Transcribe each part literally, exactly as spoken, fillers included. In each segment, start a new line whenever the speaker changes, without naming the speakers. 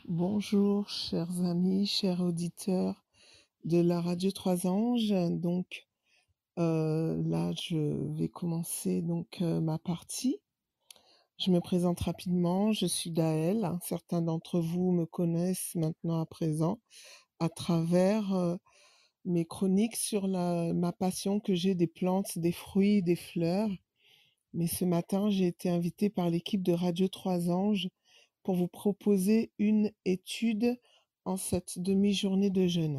Bonjour, chers amis, chers auditeurs de la radio Trois Anges. Donc euh, là, je vais commencer donc euh, ma partie. Je me présente rapidement. Je suis Daël. Certains d'entre vous me connaissent maintenant à présent à travers euh, mes chroniques sur la, ma passion que j'ai des plantes, des fruits, des fleurs. Mais ce matin, j'ai été invitée par l'équipe de Radio Trois Anges pour vous proposer une étude en cette demi-journée de jeûne.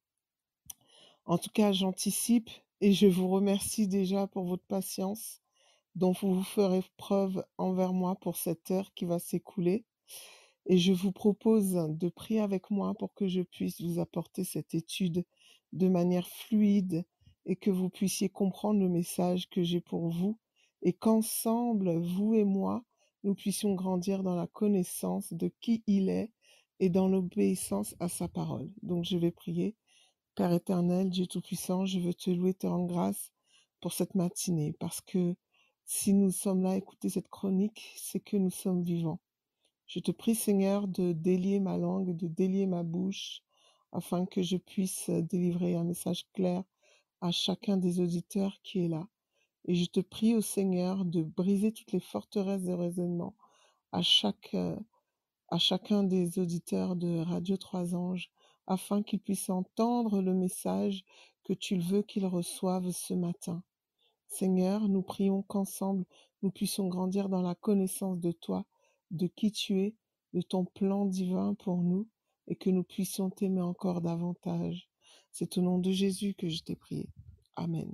En tout cas, j'anticipe et je vous remercie déjà pour votre patience dont vous ferez preuve envers moi pour cette heure qui va s'écouler. Et je vous propose de prier avec moi pour que je puisse vous apporter cette étude de manière fluide et que vous puissiez comprendre le message que j'ai pour vous et qu'ensemble, vous et moi, nous puissions grandir dans la connaissance de qui il est et dans l'obéissance à sa parole. Donc je vais prier. Père éternel, Dieu Tout-Puissant, je veux te louer, te rendre grâce pour cette matinée, parce que si nous sommes là à écouter cette chronique, c'est que nous sommes vivants. Je te prie, Seigneur, de délier ma langue, de délier ma bouche, afin que je puisse délivrer un message clair à chacun des auditeurs qui est là. Et je te prie, au Seigneur, de briser toutes les forteresses de raisonnement à chaque, euh, à chacun des auditeurs de Radio Trois Anges, afin qu'ils puissent entendre le message que tu veux qu'ils reçoivent ce matin. Seigneur, nous prions qu'ensemble, nous puissions grandir dans la connaissance de toi, de qui tu es, de ton plan divin pour nous, et que nous puissions t'aimer encore davantage. C'est au nom de Jésus que je t'ai prié. Amen.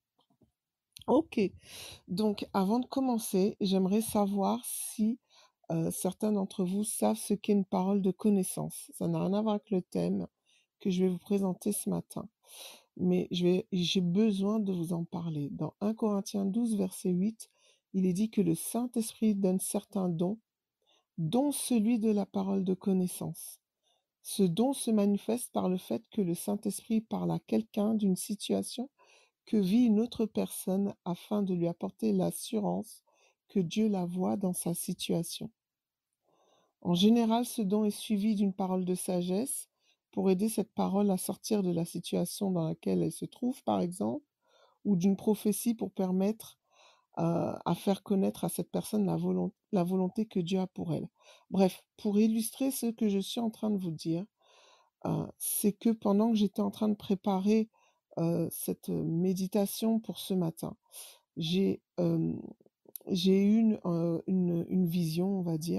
Ok, donc avant de commencer, j'aimerais savoir si euh, certains d'entre vous savent ce qu'est une parole de connaissance. Ça n'a rien à voir avec le thème que je vais vous présenter ce matin, mais je vais- j'ai besoin de vous en parler. Dans un Corinthiens douze, verset huit, il est dit que le Saint-Esprit donne certains dons, dont celui de la parole de connaissance. Ce don se manifeste par le fait que le Saint-Esprit parle à quelqu'un d'une situation que vit une autre personne afin de lui apporter l'assurance que Dieu la voit dans sa situation. En général, ce don est suivi d'une parole de sagesse pour aider cette parole à sortir de la situation dans laquelle elle se trouve, par exemple, ou d'une prophétie pour permettre euh, à faire connaître à cette personne la, volon- la volonté que Dieu a pour elle. Bref, pour illustrer ce que je suis en train de vous dire, euh, c'est que pendant que j'étais en train de préparer euh, cette méditation pour ce matin, j'ai euh, j'ai eu une, euh, une, une vision, on va dire,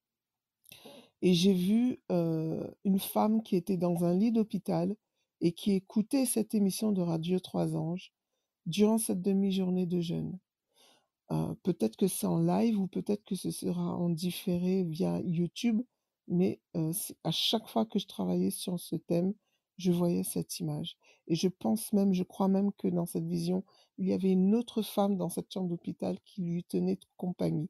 et j'ai vu euh, une femme qui était dans un lit d'hôpital et qui écoutait cette émission de Radio Trois Anges durant cette demi-journée de jeûne. Euh, peut-être que c'est en live ou peut-être que ce sera en différé via YouTube, mais euh, c'est- à chaque fois que je travaillais sur ce thème, je voyais cette image. Et je pense même, je crois même que dans cette vision, il y avait une autre femme dans cette chambre d'hôpital qui lui tenait compagnie.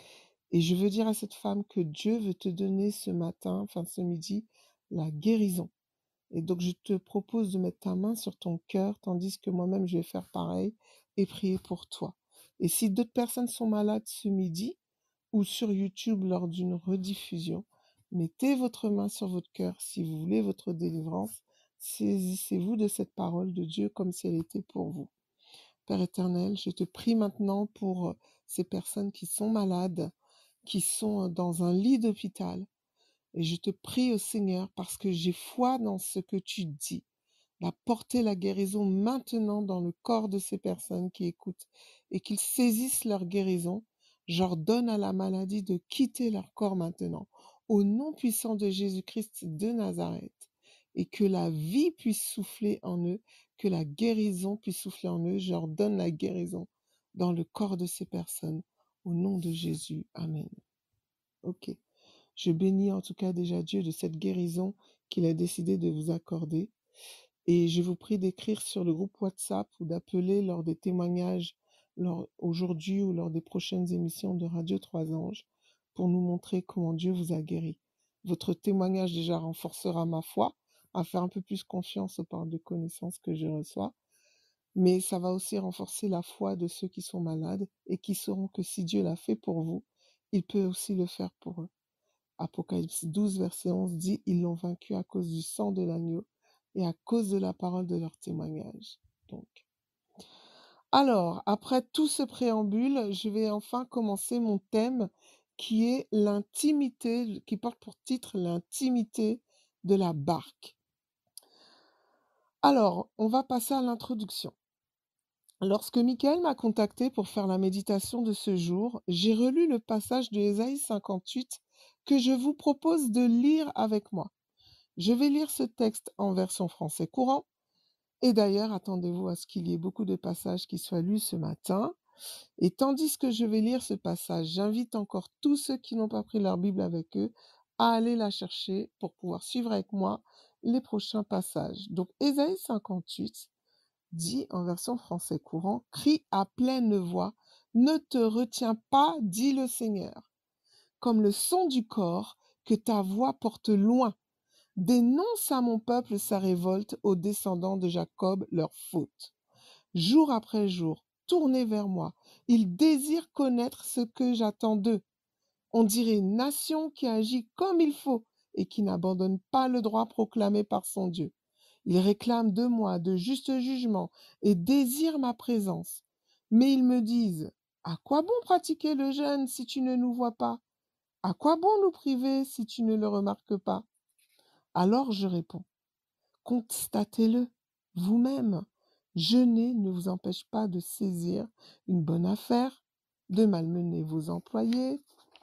Et je veux dire à cette femme que Dieu veut te donner ce matin, enfin ce midi, la guérison. Et donc je te propose de mettre ta main sur ton cœur, tandis que moi-même je vais faire pareil et prier pour toi. Et si d'autres personnes sont malades ce midi ou sur YouTube lors d'une rediffusion, mettez votre main sur votre cœur si vous voulez votre délivrance. Saisissez-vous de cette parole de Dieu comme si elle était pour vous. Père éternel, je te prie maintenant pour ces personnes qui sont malades, qui sont dans un lit d'hôpital. Et je te prie au Seigneur, parce que j'ai foi dans ce que tu dis, d'apporter la guérison maintenant dans le corps de ces personnes qui écoutent et qu'ils saisissent leur guérison. J'ordonne à la maladie de quitter leur corps maintenant, au nom puissant de Jésus-Christ de Nazareth, et que la vie puisse souffler en eux, que la guérison puisse souffler en eux. J'ordonne la guérison dans le corps de ces personnes, au nom de Jésus. Amen. Ok. Je bénis en tout cas déjà Dieu de cette guérison qu'il a décidé de vous accorder. Et je vous prie d'écrire sur le groupe WhatsApp ou d'appeler lors des témoignages lors- aujourd'hui ou lors des prochaines émissions de Radio Trois Anges pour nous montrer comment Dieu vous a guéri. Votre témoignage déjà renforcera ma foi à faire un peu plus confiance aux paroles de connaissance que je reçois, mais ça va aussi renforcer la foi de ceux qui sont malades et qui sauront que si Dieu l'a fait pour vous, il peut aussi le faire pour eux. Apocalypse douze, verset onze dit, ils l'ont vaincu à cause du sang de l'agneau et à cause de la parole de leur témoignage. Donc, alors, après tout ce préambule, je vais enfin commencer mon thème qui est l'intimité, qui porte pour titre l'intimité de la barque. Alors, on va passer à l'introduction. Lorsque Michael m'a contacté pour faire la méditation de ce jour, j'ai relu le passage de Ésaïe cinquante-huit que je vous propose de lire avec moi. Je vais lire ce texte en version français courant. Et d'ailleurs, attendez-vous à ce qu'il y ait beaucoup de passages qui soient lus ce matin. Et tandis que je vais lire ce passage, j'invite encore tous ceux qui n'ont pas pris leur Bible avec eux à aller la chercher pour pouvoir suivre avec moi les prochains passages. Donc, Ésaïe cinquante-huit dit en version français courant, « Crie à pleine voix, ne te retiens pas, dit le Seigneur, comme le son du corps que ta voix porte loin. Dénonce à mon peuple sa révolte, aux descendants de Jacob leur faute. Jour après jour, tournez vers moi. Ils désirent connaître ce que j'attends d'eux. On dirait une nation qui agit comme il faut et qui n'abandonne pas le droit proclamé par son Dieu. Ils réclament de moi de justes jugements et désirent ma présence. Mais ils me disent, à quoi bon pratiquer le jeûne si tu ne nous vois pas? À quoi bon nous priver si tu ne le remarques pas? Alors je réponds, constatez-le vous-même. Jeûner ne vous empêche pas de saisir une bonne affaire, de malmener vos employés,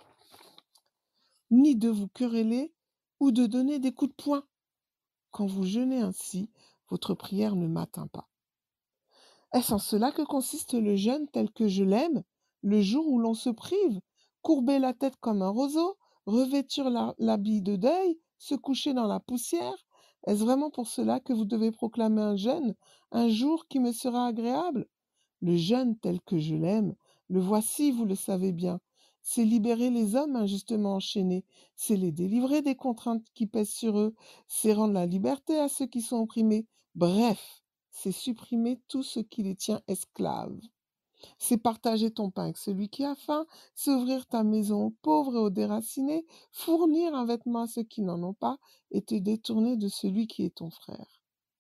ni de vous quereller ou de donner des coups de poing. Quand vous jeûnez ainsi, votre prière ne m'atteint pas. Est-ce en cela que consiste le jeûne tel que je l'aime, le jour où l'on se prive, courber la tête comme un roseau, revêtir la- l'habit de deuil, se coucher dans la poussière? Est-ce vraiment pour cela que vous devez proclamer un jeûne, un jour qui me sera agréable? Le jeûne tel que je l'aime, le voici, vous le savez bien. C'est libérer les hommes injustement enchaînés, c'est les délivrer des contraintes qui pèsent sur eux, c'est rendre la liberté à ceux qui sont opprimés. Bref, c'est supprimer tout ce qui les tient esclaves. C'est partager ton pain avec celui qui a faim, c'est ouvrir ta maison aux pauvres et aux déracinés, fournir un vêtement à ceux qui n'en ont pas et te détourner de celui qui est ton frère.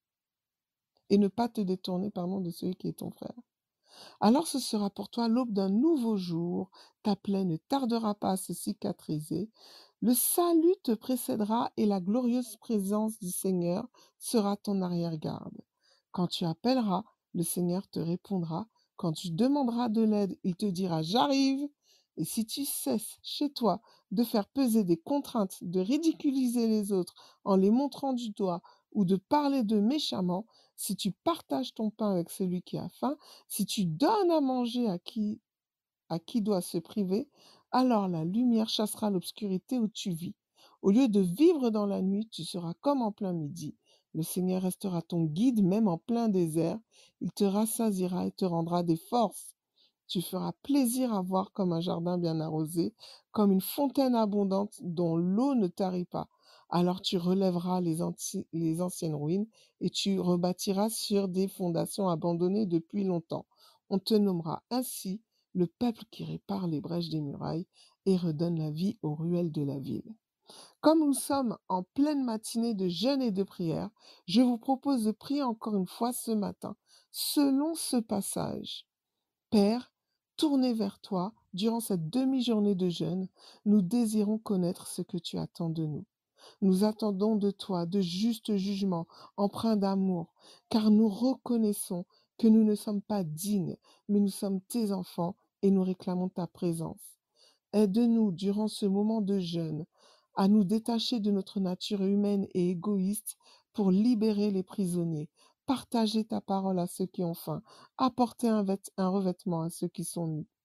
Et ne pas te détourner, pardon, de celui qui est ton frère. Alors ce sera pour toi l'aube d'un nouveau jour, ta plaie ne tardera pas à se cicatriser, le salut te précédera et la glorieuse présence du Seigneur sera ton arrière-garde. Quand tu appelleras, le Seigneur te répondra. Quand tu demanderas de l'aide, il te dira j'arrive. Et si tu cesses chez toi de faire peser des contraintes, de ridiculiser les autres en les montrant du doigt ou de parler d'eux méchamment, si tu partages ton pain avec celui qui a faim, si tu donnes à manger à qui, à qui doit se priver, alors la lumière chassera l'obscurité où tu vis. Au lieu de vivre dans la nuit, tu seras comme en plein midi. Le Seigneur restera ton guide même en plein désert. Il te rassasiera et te rendra des forces. Tu feras plaisir à voir comme un jardin bien arrosé, comme une fontaine abondante dont l'eau ne tarit pas. Alors tu relèveras les, anti- les anciennes ruines et tu rebâtiras sur des fondations abandonnées depuis longtemps. On te nommera ainsi le peuple qui répare les brèches des murailles et redonne la vie aux ruelles de la ville. Comme nous sommes en pleine matinée de jeûne et de prière, je vous propose de prier encore une fois ce matin, selon ce passage. Père, tournez vers toi durant cette demi-journée de jeûne. Nous désirons connaître ce que tu attends de nous. Nous attendons de toi de justes jugements empreints d'amour, car nous reconnaissons que nous ne sommes pas dignes, mais nous sommes tes enfants et nous réclamons ta présence. Aide-nous durant ce moment de jeûne à nous détacher de notre nature humaine et égoïste pour libérer les prisonniers, partager ta parole à ceux qui ont faim, apporter un, vêt- un revêtement à ceux qui sont nus.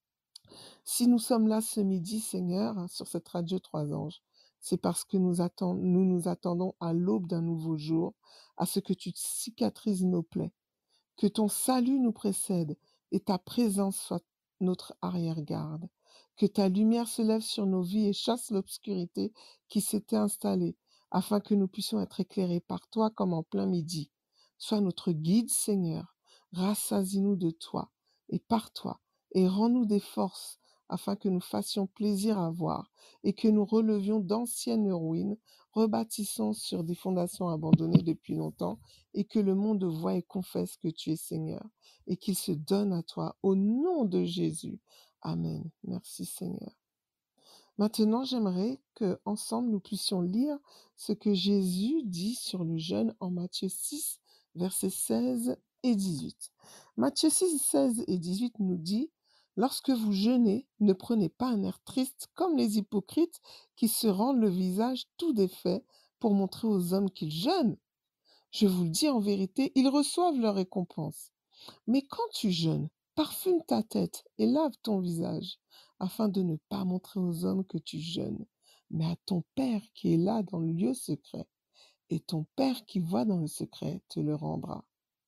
Si nous sommes là ce midi, Seigneur, sur cette radio Trois Anges, c'est parce que nous, attend- nous nous attendons à l'aube d'un nouveau jour, à ce que tu cicatrises nos plaies, que ton salut nous précède et ta présence soit notre arrière-garde. Que ta lumière se lève sur nos vies et chasse l'obscurité qui s'était installée, afin que nous puissions être éclairés par toi comme en plein midi. Sois notre guide, Seigneur. Rassasie-nous de toi et par toi, et rends-nous des forces afin que nous fassions plaisir à voir et que nous relevions d'anciennes ruines, rebâtissant sur des fondations abandonnées depuis longtemps, et que le monde voie et confesse que tu es Seigneur, et qu'il se donne à toi au nom de Jésus. Amen. Merci Seigneur. Maintenant, j'aimerais que ensemble nous puissions lire ce que Jésus dit sur le jeûne en Matthieu six, versets seize et dix-huit. Matthieu six, seize et dix-huit nous dit: Lorsque vous jeûnez, ne prenez pas un air triste comme les hypocrites qui se rendent le visage tout défait pour montrer aux hommes qu'ils jeûnent. Je vous le dis en vérité, ils reçoivent leur récompense. Mais quand tu jeûnes, parfume ta tête et lave ton visage, afin de ne pas montrer aux hommes que tu jeûnes, mais à ton Père qui est là dans le lieu secret. Et ton Père qui voit dans le secret te le rendra.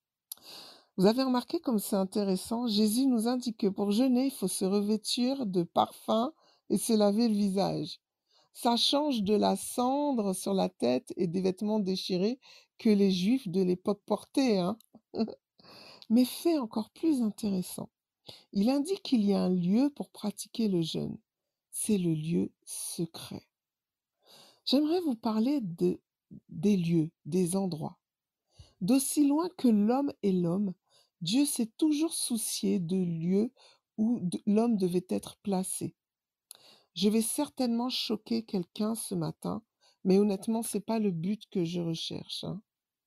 Vous avez remarqué comme c'est intéressant, Jésus nous indique que pour jeûner, il faut se revêtir de parfum et se laver le visage. Ça change de la cendre sur la tête et des vêtements déchirés que les Juifs de l'époque portaient, hein. Mais fait encore plus intéressant, il indique qu'il y a un lieu pour pratiquer le jeûne. C'est le lieu secret. J'aimerais vous parler de, des lieux, des endroits. D'aussi loin que l'homme est l'homme, Dieu s'est toujours soucié de lieux où de- l'homme devait être placé. Je vais certainement choquer quelqu'un ce matin, mais honnêtement, c'est pas le but que je recherche, hein.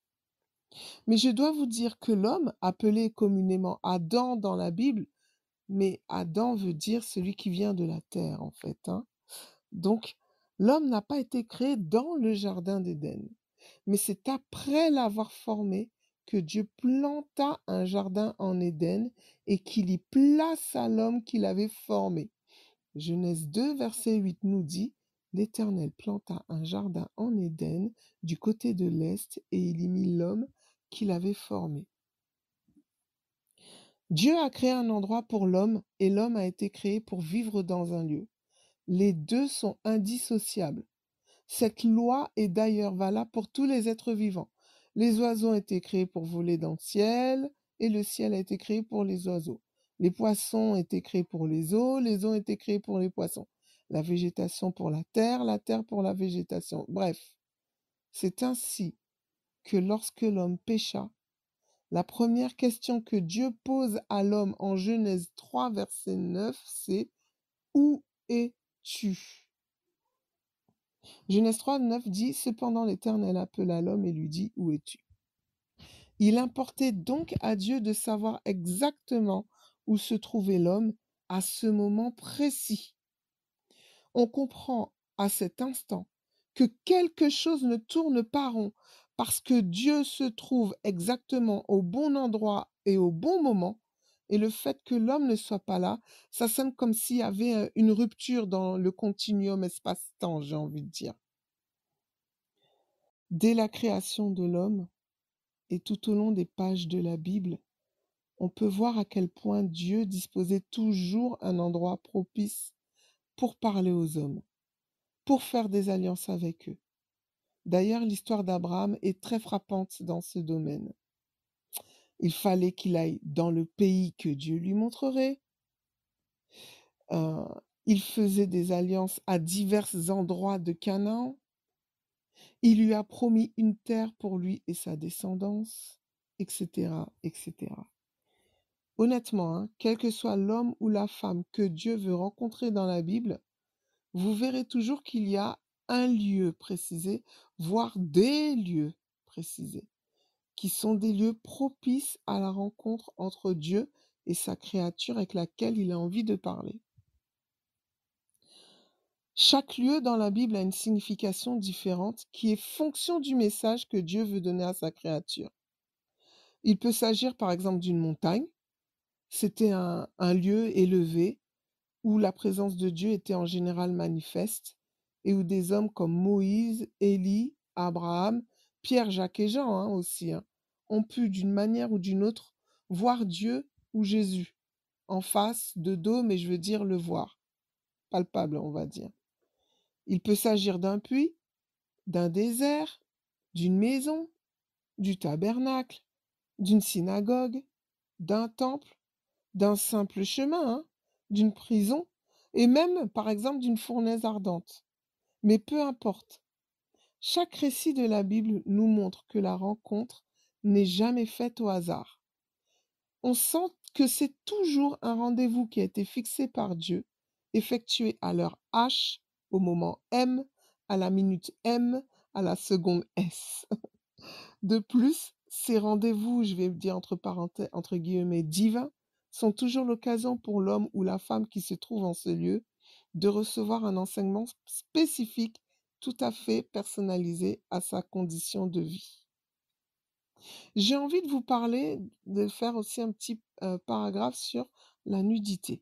Mais je dois vous dire que l'homme, appelé communément Adam dans la Bible, mais Adam veut dire celui qui vient de la terre, en fait, hein. Donc, l'homme n'a pas été créé dans le jardin d'Éden, mais c'est après l'avoir formé que Dieu planta un jardin en Éden et qu'il y plaça l'homme qu'il avait formé. Genèse deux, verset huit nous dit: L'Éternel planta un jardin en Éden du côté de l'Est et il y mit l'homme qu'il avait formé. Dieu a créé un endroit pour l'homme et l'homme a été créé pour vivre dans un lieu. Les deux sont indissociables. Cette loi est d'ailleurs valable pour tous les êtres vivants. Les oiseaux ont été créés pour voler dans le ciel et le ciel a été créé pour les oiseaux. Les poissons ont été créés pour les eaux, les eaux ont été créées pour les poissons. La végétation pour la terre, la terre pour la végétation. Bref, c'est ainsi que lorsque l'homme pécha, la première question que Dieu pose à l'homme en Genèse trois, verset neuf, c'est: Où es-tu? Genèse trois, neuf dit: Cependant l'Éternel appela l'homme et lui dit: Où es-tu? Il importait donc à Dieu de savoir exactement où se trouvait l'homme à ce moment précis. On comprend à cet instant que quelque chose ne tourne pas rond parce que Dieu se trouve exactement au bon endroit et au bon moment. Et le fait que l'homme ne soit pas là, ça sonne comme s'il y avait euh, une rupture dans le continuum espace-temps, j'ai envie de dire. Dès la création de l'homme et tout au long des pages de la Bible, on peut voir à quel point Dieu disposait toujours un endroit propice pour parler aux hommes, pour faire des alliances avec eux. D'ailleurs, l'histoire d'Abraham est très frappante dans ce domaine. Il fallait qu'il aille dans le pays que Dieu lui montrerait. Euh, il faisait des alliances à divers endroits de Canaan. Il lui a promis une terre pour lui et sa descendance, et cetera, et cetera. Honnêtement, hein, quel que soit l'homme ou la femme que Dieu veut rencontrer dans la Bible, vous verrez toujours qu'il y a un lieu précisé, voire des lieux précisés, qui sont des lieux propices à la rencontre entre Dieu et sa créature avec laquelle il a envie de parler. Chaque lieu dans la Bible a une signification différente qui est fonction du message que Dieu veut donner à sa créature. Il peut s'agir par exemple d'une montagne. C'était un, un lieu élevé où la présence de Dieu était en général manifeste et où des hommes comme Moïse, Élie, Abraham, Pierre, Jacques et Jean hein, aussi hein, ont pu d'une manière ou d'une autre voir Dieu ou Jésus en face, de dos, mais je veux dire le voir, palpable on va dire. Il peut s'agir d'un puits, d'un désert, d'une maison, du tabernacle, d'une synagogue, d'un temple, d'un simple chemin, hein, d'une prison, et même, par exemple, d'une fournaise ardente. Mais peu importe, chaque récit de la Bible nous montre que la rencontre n'est jamais faite au hasard. On sent que c'est toujours un rendez-vous qui a été fixé par Dieu, effectué à l'heure H, au moment M, à la minute M, à la seconde S. De plus, ces rendez-vous, je vais dire entre parenthèses, entre guillemets, divins, sont toujours l'occasion pour l'homme ou la femme qui se trouve en ce lieu de recevoir un enseignement s- spécifique, tout à fait personnalisé à sa condition de vie. J'ai envie de vous parler, de faire aussi un petit euh, paragraphe sur la nudité.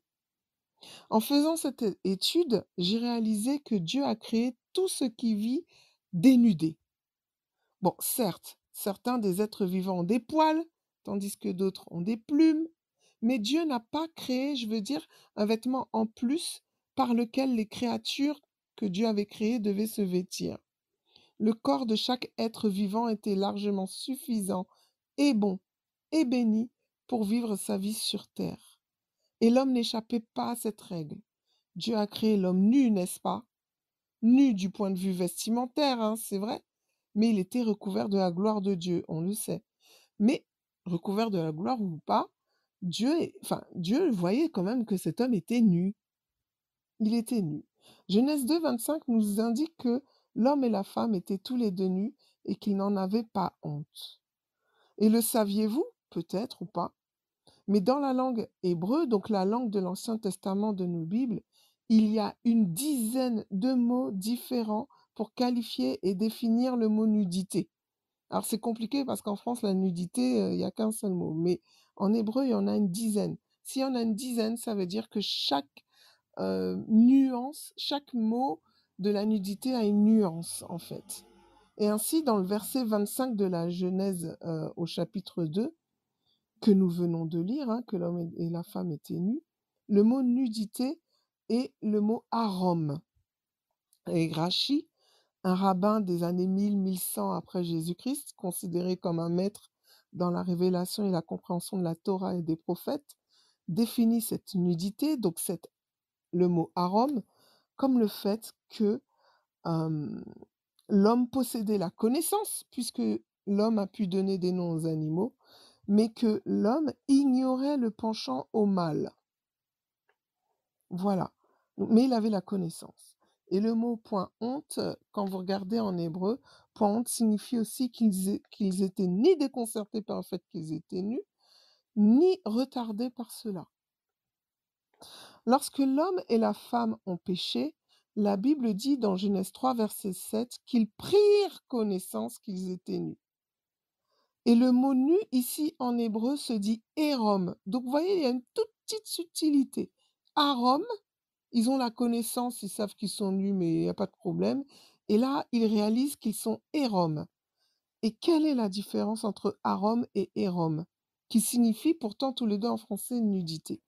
En faisant cette é- étude, j'ai réalisé que Dieu a créé tout ce qui vit dénudé. Bon, certes, certains des êtres vivants ont des poils, tandis que d'autres ont des plumes, mais Dieu n'a pas créé, je veux dire, un vêtement en plus par lequel les créatures que Dieu avait créées devaient se vêtir. Le corps de chaque être vivant était largement suffisant et bon et béni pour vivre sa vie sur terre. Et l'homme n'échappait pas à cette règle. Dieu a créé l'homme nu, n'est-ce pas? Nu du point de vue vestimentaire, hein, c'est vrai, mais il était recouvert de la gloire de Dieu, on le sait. Mais recouvert de la gloire ou pas, Dieu, est- enfin, Dieu voyait quand même que cet homme était nu. Il était nu. Genèse deux, vingt-cinq nous indique que l'homme et la femme étaient tous les deux nus et qu'ils n'en avaient pas honte. Et le saviez-vous? Peut-être ou pas. Mais dans la langue hébreu, donc la langue de l'Ancien Testament de nos Bibles, il y a une dizaine de mots différents pour qualifier et définir le mot nudité. Alors c'est compliqué parce qu'en France, la nudité, euh, il n'y a qu'un seul mot. Mais en hébreu, il y en a une dizaine. S'il y en a une dizaine, ça veut dire que chaque euh, nuance, chaque mot de la nudité a une nuance, en fait. Et ainsi, dans le verset vingt-cinq de la Genèse euh, au chapitre deux, que nous venons de lire, hein, que l'homme et la femme étaient nus, le mot nudité est le mot arom. Et Rachi, un rabbin des années mille mille cent après Jésus-Christ, considéré comme un maître dans la révélation et la compréhension de la Torah et des prophètes, définit cette nudité, donc cette, le mot arom, comme le fait que euh, l'homme possédait la connaissance, puisque l'homme a pu donner des noms aux animaux, mais que l'homme ignorait le penchant au mal. Voilà. Mais il avait la connaissance. Et le mot point honte, euh, quand vous regardez en hébreu, point honte signifie aussi qu'ils é- qu'ils étaient ni déconcertés par le fait qu'ils étaient nus, ni retardés par cela. Lorsque l'homme et la femme ont péché, la Bible dit dans Genèse trois, verset sept, qu'ils prirent connaissance qu'ils étaient nus. Et le mot nu ici en hébreu se dit érom. Donc vous voyez, il y a une toute petite subtilité. Arom, ils ont la connaissance, ils savent qu'ils sont nus, mais il n'y a pas de problème. Et là, ils réalisent qu'ils sont érom. Et quelle est la différence entre arom et érom, qui signifie pourtant tous les deux en français nudité?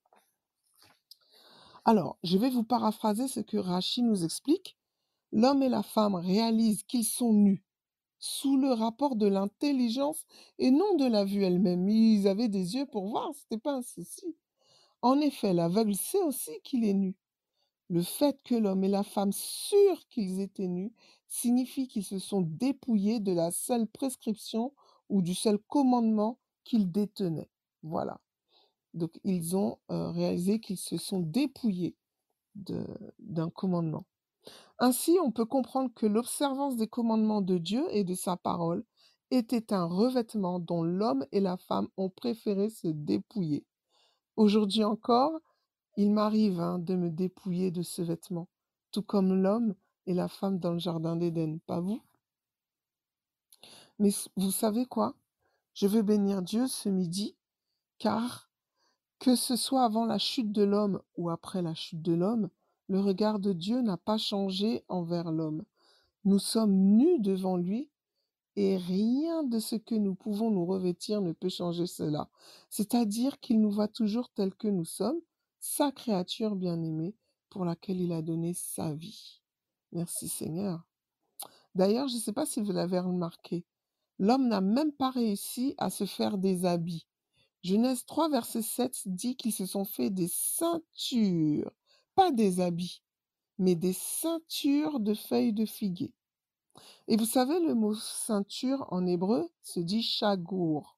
Alors, je vais vous paraphraser ce que Rachid nous explique. L'homme et la femme réalisent qu'ils sont nus sous le rapport de l'intelligence et non de la vue elle-même. Ils avaient des yeux pour voir, c'était pas un souci. En effet, l'aveugle sait aussi qu'il est nu. Le fait que l'homme et la femme surent qu'ils étaient nus signifie qu'ils se sont dépouillés de la seule prescription ou du seul commandement qu'ils détenaient. Voilà. Donc ils ont euh, réalisé qu'ils se sont dépouillés de- d'un commandement. Ainsi, on peut comprendre que l'observance des commandements de Dieu et de sa parole était un revêtement dont l'homme et la femme ont préféré se dépouiller. Aujourd'hui encore, il m'arrive hein, de me dépouiller de ce vêtement, tout comme l'homme et la femme dans le jardin d'Éden, pas vous? Mais s- vous savez quoi? Je veux bénir Dieu ce midi, car que ce soit avant la chute de l'homme ou après la chute de l'homme, le regard de Dieu n'a pas changé envers l'homme. Nous sommes nus devant lui et rien de ce que nous pouvons nous revêtir ne peut changer cela. C'est-à-dire qu'il nous voit toujours tels que nous sommes, sa créature bien-aimée pour laquelle il a donné sa vie. Merci Seigneur. D'ailleurs, je ne sais pas si vous l'avez remarqué, l'homme n'a même pas réussi à se faire des habits. Genèse trois, verset sept dit qu'ils se sont fait des ceintures pas des habits, mais des ceintures de feuilles de figuier. Et vous savez, le mot ceinture en hébreu se dit chagour.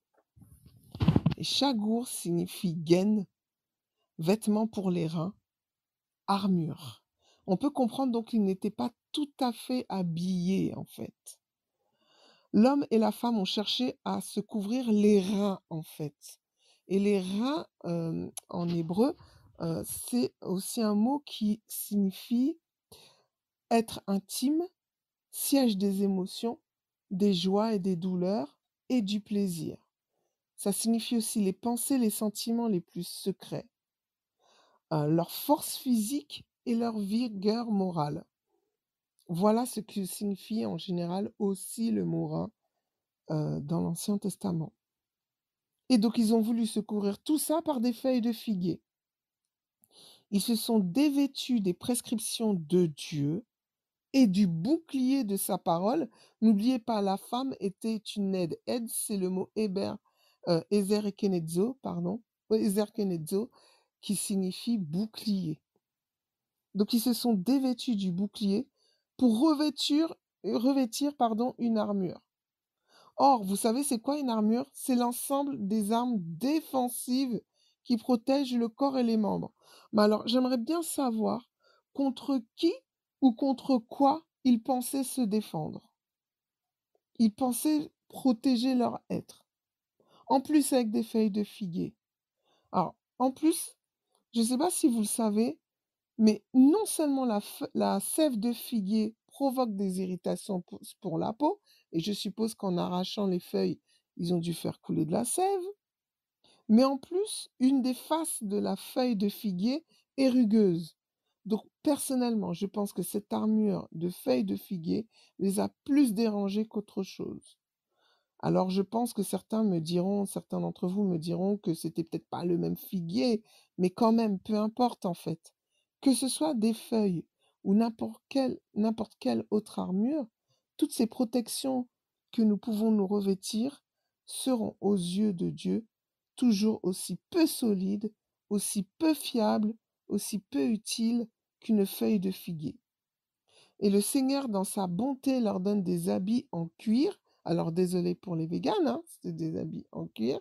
Et chagour signifie gaine, vêtement pour les reins, armure. On peut comprendre donc qu'ils n'étaient pas tout à fait habillés en fait. L'homme et la femme ont cherché à se couvrir les reins en fait. Et les reins, hem, en hébreu, heu, c'est aussi un mot qui signifie être intime, siège des émotions, des joies et des douleurs et du plaisir. Ça signifie aussi les pensées, les sentiments les plus secrets, heu, leur force physique et leur vigueur morale. Voilà ce que signifie en général aussi le mot rein, heu, dans l'Ancien Testament. Et donc ils ont voulu se couvrir tout ça par des feuilles de figuier. Ils se sont dévêtus des prescriptions de Dieu et du bouclier de sa parole. N'oubliez pas, la femme était une aide. Aide, c'est le mot héber, heu, ezer kenezo, pardon, ouais, ezer kenezo, qui signifie bouclier. Donc ils se sont dévêtus du bouclier pour revêtur revêtir, pardon, une armure. Or, vous savez, c'est quoi une armure? C'est l'ensemble des armes défensives qui protègent le corps et les membres. Mais alors, j'aimerais bien savoir contre qui ou contre quoi ils pensaient se défendre. Ils pensaient protéger leur être. En plus, avec des feuilles de figuier. Alors, en plus, je ne sais pas si vous le savez, mais non seulement la, fe- la sève de figuier provoque des irritations pour, pour la peau, et je suppose qu'en arrachant les feuilles, ils ont dû faire couler de la sève, mais en plus, une des faces de la feuille de figuier est rugueuse. Donc personnellement, je pense que cette armure de feuilles de figuier les a plus dérangés qu'autre chose. Alors je pense que certains me diront, certains d'entre vous me diront que c'était peut-être pas le même figuier, mais quand même, peu importe en fait. Que ce soit des feuilles ou n'importe quelle, n'importe quelle autre armure, toutes ces protections que nous pouvons nous revêtir seront aux yeux de Dieu toujours aussi peu solides, aussi peu fiables, aussi peu utiles qu'une feuille de figuier. Et le Seigneur, dans sa bonté, leur donne des habits en cuir. Alors désolé pour les véganes, hein, c'était des habits en cuir.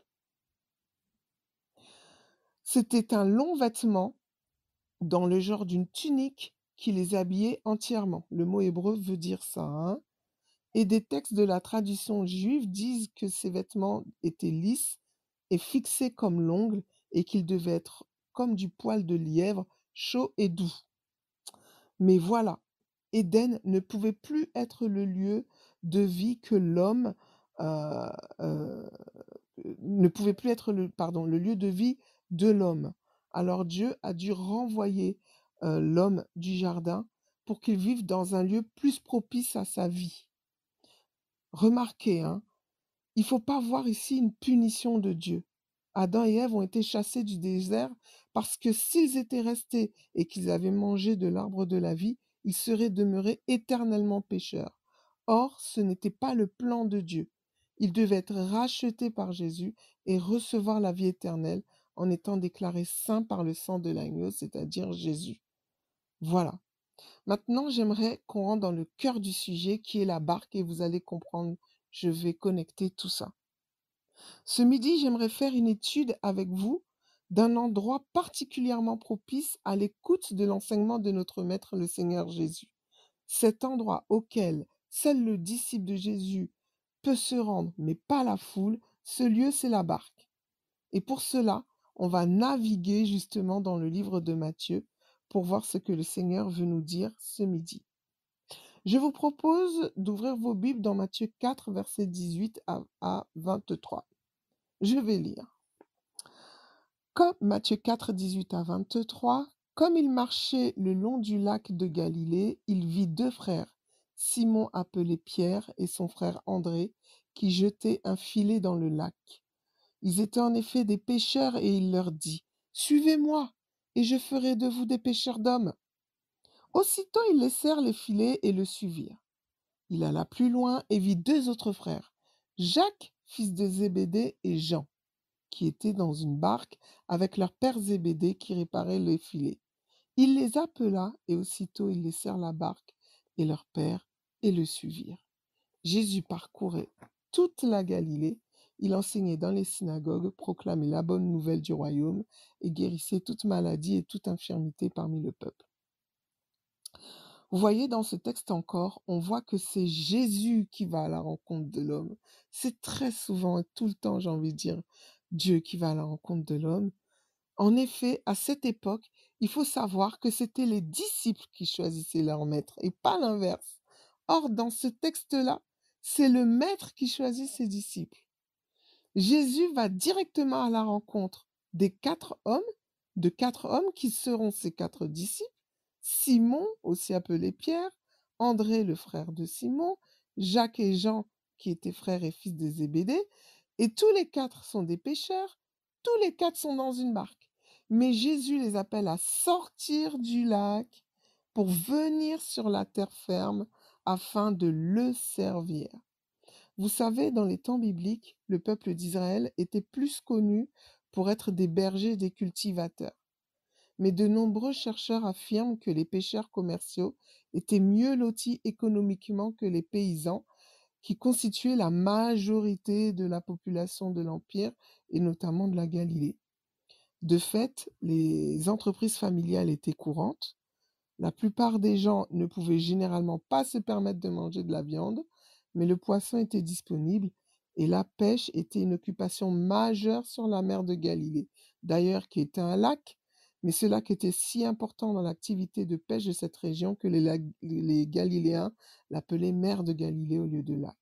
C'était un long vêtement dans le genre d'une tunique qui les habillait entièrement. Le mot hébreu veut dire ça, hein. Et des textes de la tradition juive disent que ces vêtements étaient lisses et fixés comme l'ongle et qu'ils devaient être comme du poil de lièvre, chaud et doux. Mais voilà, Éden ne pouvait plus être le lieu de vie que l'homme, heu heu, ne pouvait plus être le pardon, le lieu de vie de l'homme. Alors Dieu a dû renvoyer, heu, l'homme du jardin pour qu'il vive dans un lieu plus propice à sa vie. Remarquez, hein, il faut pas voir ici une punition de Dieu. Adam et Ève ont été chassés du désert parce que s'ils étaient restés et qu'ils avaient mangé de l'arbre de la vie, ils seraient demeurés éternellement pécheurs. Or, ce n'était pas le plan de Dieu. Ils devaient être rachetés par Jésus et recevoir la vie éternelle en étant déclarés saints par le sang de l'agneau, c'est-à-dire Jésus. Voilà. Maintenant, j'aimerais qu'on rentre dans le cœur du sujet qui est la barque et vous allez comprendre, je vais connecter tout ça. Ce midi, j'aimerais faire une étude avec vous d'un endroit particulièrement propice à l'écoute de l'enseignement de notre Maître le Seigneur Jésus. Cet endroit auquel seul le disciple de Jésus peut se rendre, mais pas la foule, ce lieu, c'est la barque. Et pour cela, on va naviguer justement dans le livre de Matthieu pour voir ce que le Seigneur veut nous dire ce midi. Je vous propose d'ouvrir vos Bibles dans Matthieu quatre, versets dix-huit à, à vingt-trois. Je vais lire. Comme Matthieu quatre, dix-huit à vingt-trois, comme il marchait le long du lac de Galilée, il vit deux frères, Simon appelé Pierre et son frère André, qui jetaient un filet dans le lac. Ils étaient en effet des pêcheurs et il leur dit, Suivez-moi, et je ferai de vous des pêcheurs d'hommes. Aussitôt ils laissèrent les filets et le suivirent. Il alla plus loin et vit deux autres frères, Jacques, fils de Zébédée, et Jean, qui étaient dans une barque avec leur père Zébédée qui réparait les filets. Il les appela et aussitôt ils laissèrent la barque et leur père et le suivirent. Jésus parcourait toute la Galilée, il enseignait dans les synagogues, proclamait la bonne nouvelle du royaume et guérissait toute maladie et toute infirmité parmi le peuple. Vous voyez, dans ce texte encore, on voit que c'est Jésus qui va à la rencontre de l'homme. C'est très souvent et tout le temps, j'ai envie de dire, Dieu qui va à la rencontre de l'homme. En effet, à cette époque, il faut savoir que c'était les disciples qui choisissaient leur maître et pas l'inverse. Or, dans ce texte-là, c'est le maître qui choisit ses disciples. Jésus va directement à la rencontre des quatre hommes, de quatre hommes qui seront ses quatre disciples: Simon, aussi appelé Pierre, André, le frère de Simon, Jacques et Jean, qui étaient frères et fils de Zébédée, et tous les quatre sont des pêcheurs, tous les quatre sont dans une barque. Mais Jésus les appelle à sortir du lac pour venir sur la terre ferme afin de le servir. Vous savez, dans les temps bibliques, le peuple d'Israël était plus connu pour être des bergers et des cultivateurs. Mais de nombreux chercheurs affirment que les pêcheurs commerciaux étaient mieux lotis économiquement que les paysans, qui constituaient la majorité de la population de l'Empire et notamment de la Galilée. De fait, les entreprises familiales étaient courantes. La plupart des gens ne pouvaient généralement pas se permettre de manger de la viande, mais le poisson était disponible et la pêche était une occupation majeure sur la mer de Galilée, d'ailleurs qui était un lac, mais ce lac était si important dans l'activité de pêche de cette région que les, lag- les Galiléens l'appelaient mer de Galilée au lieu de lac.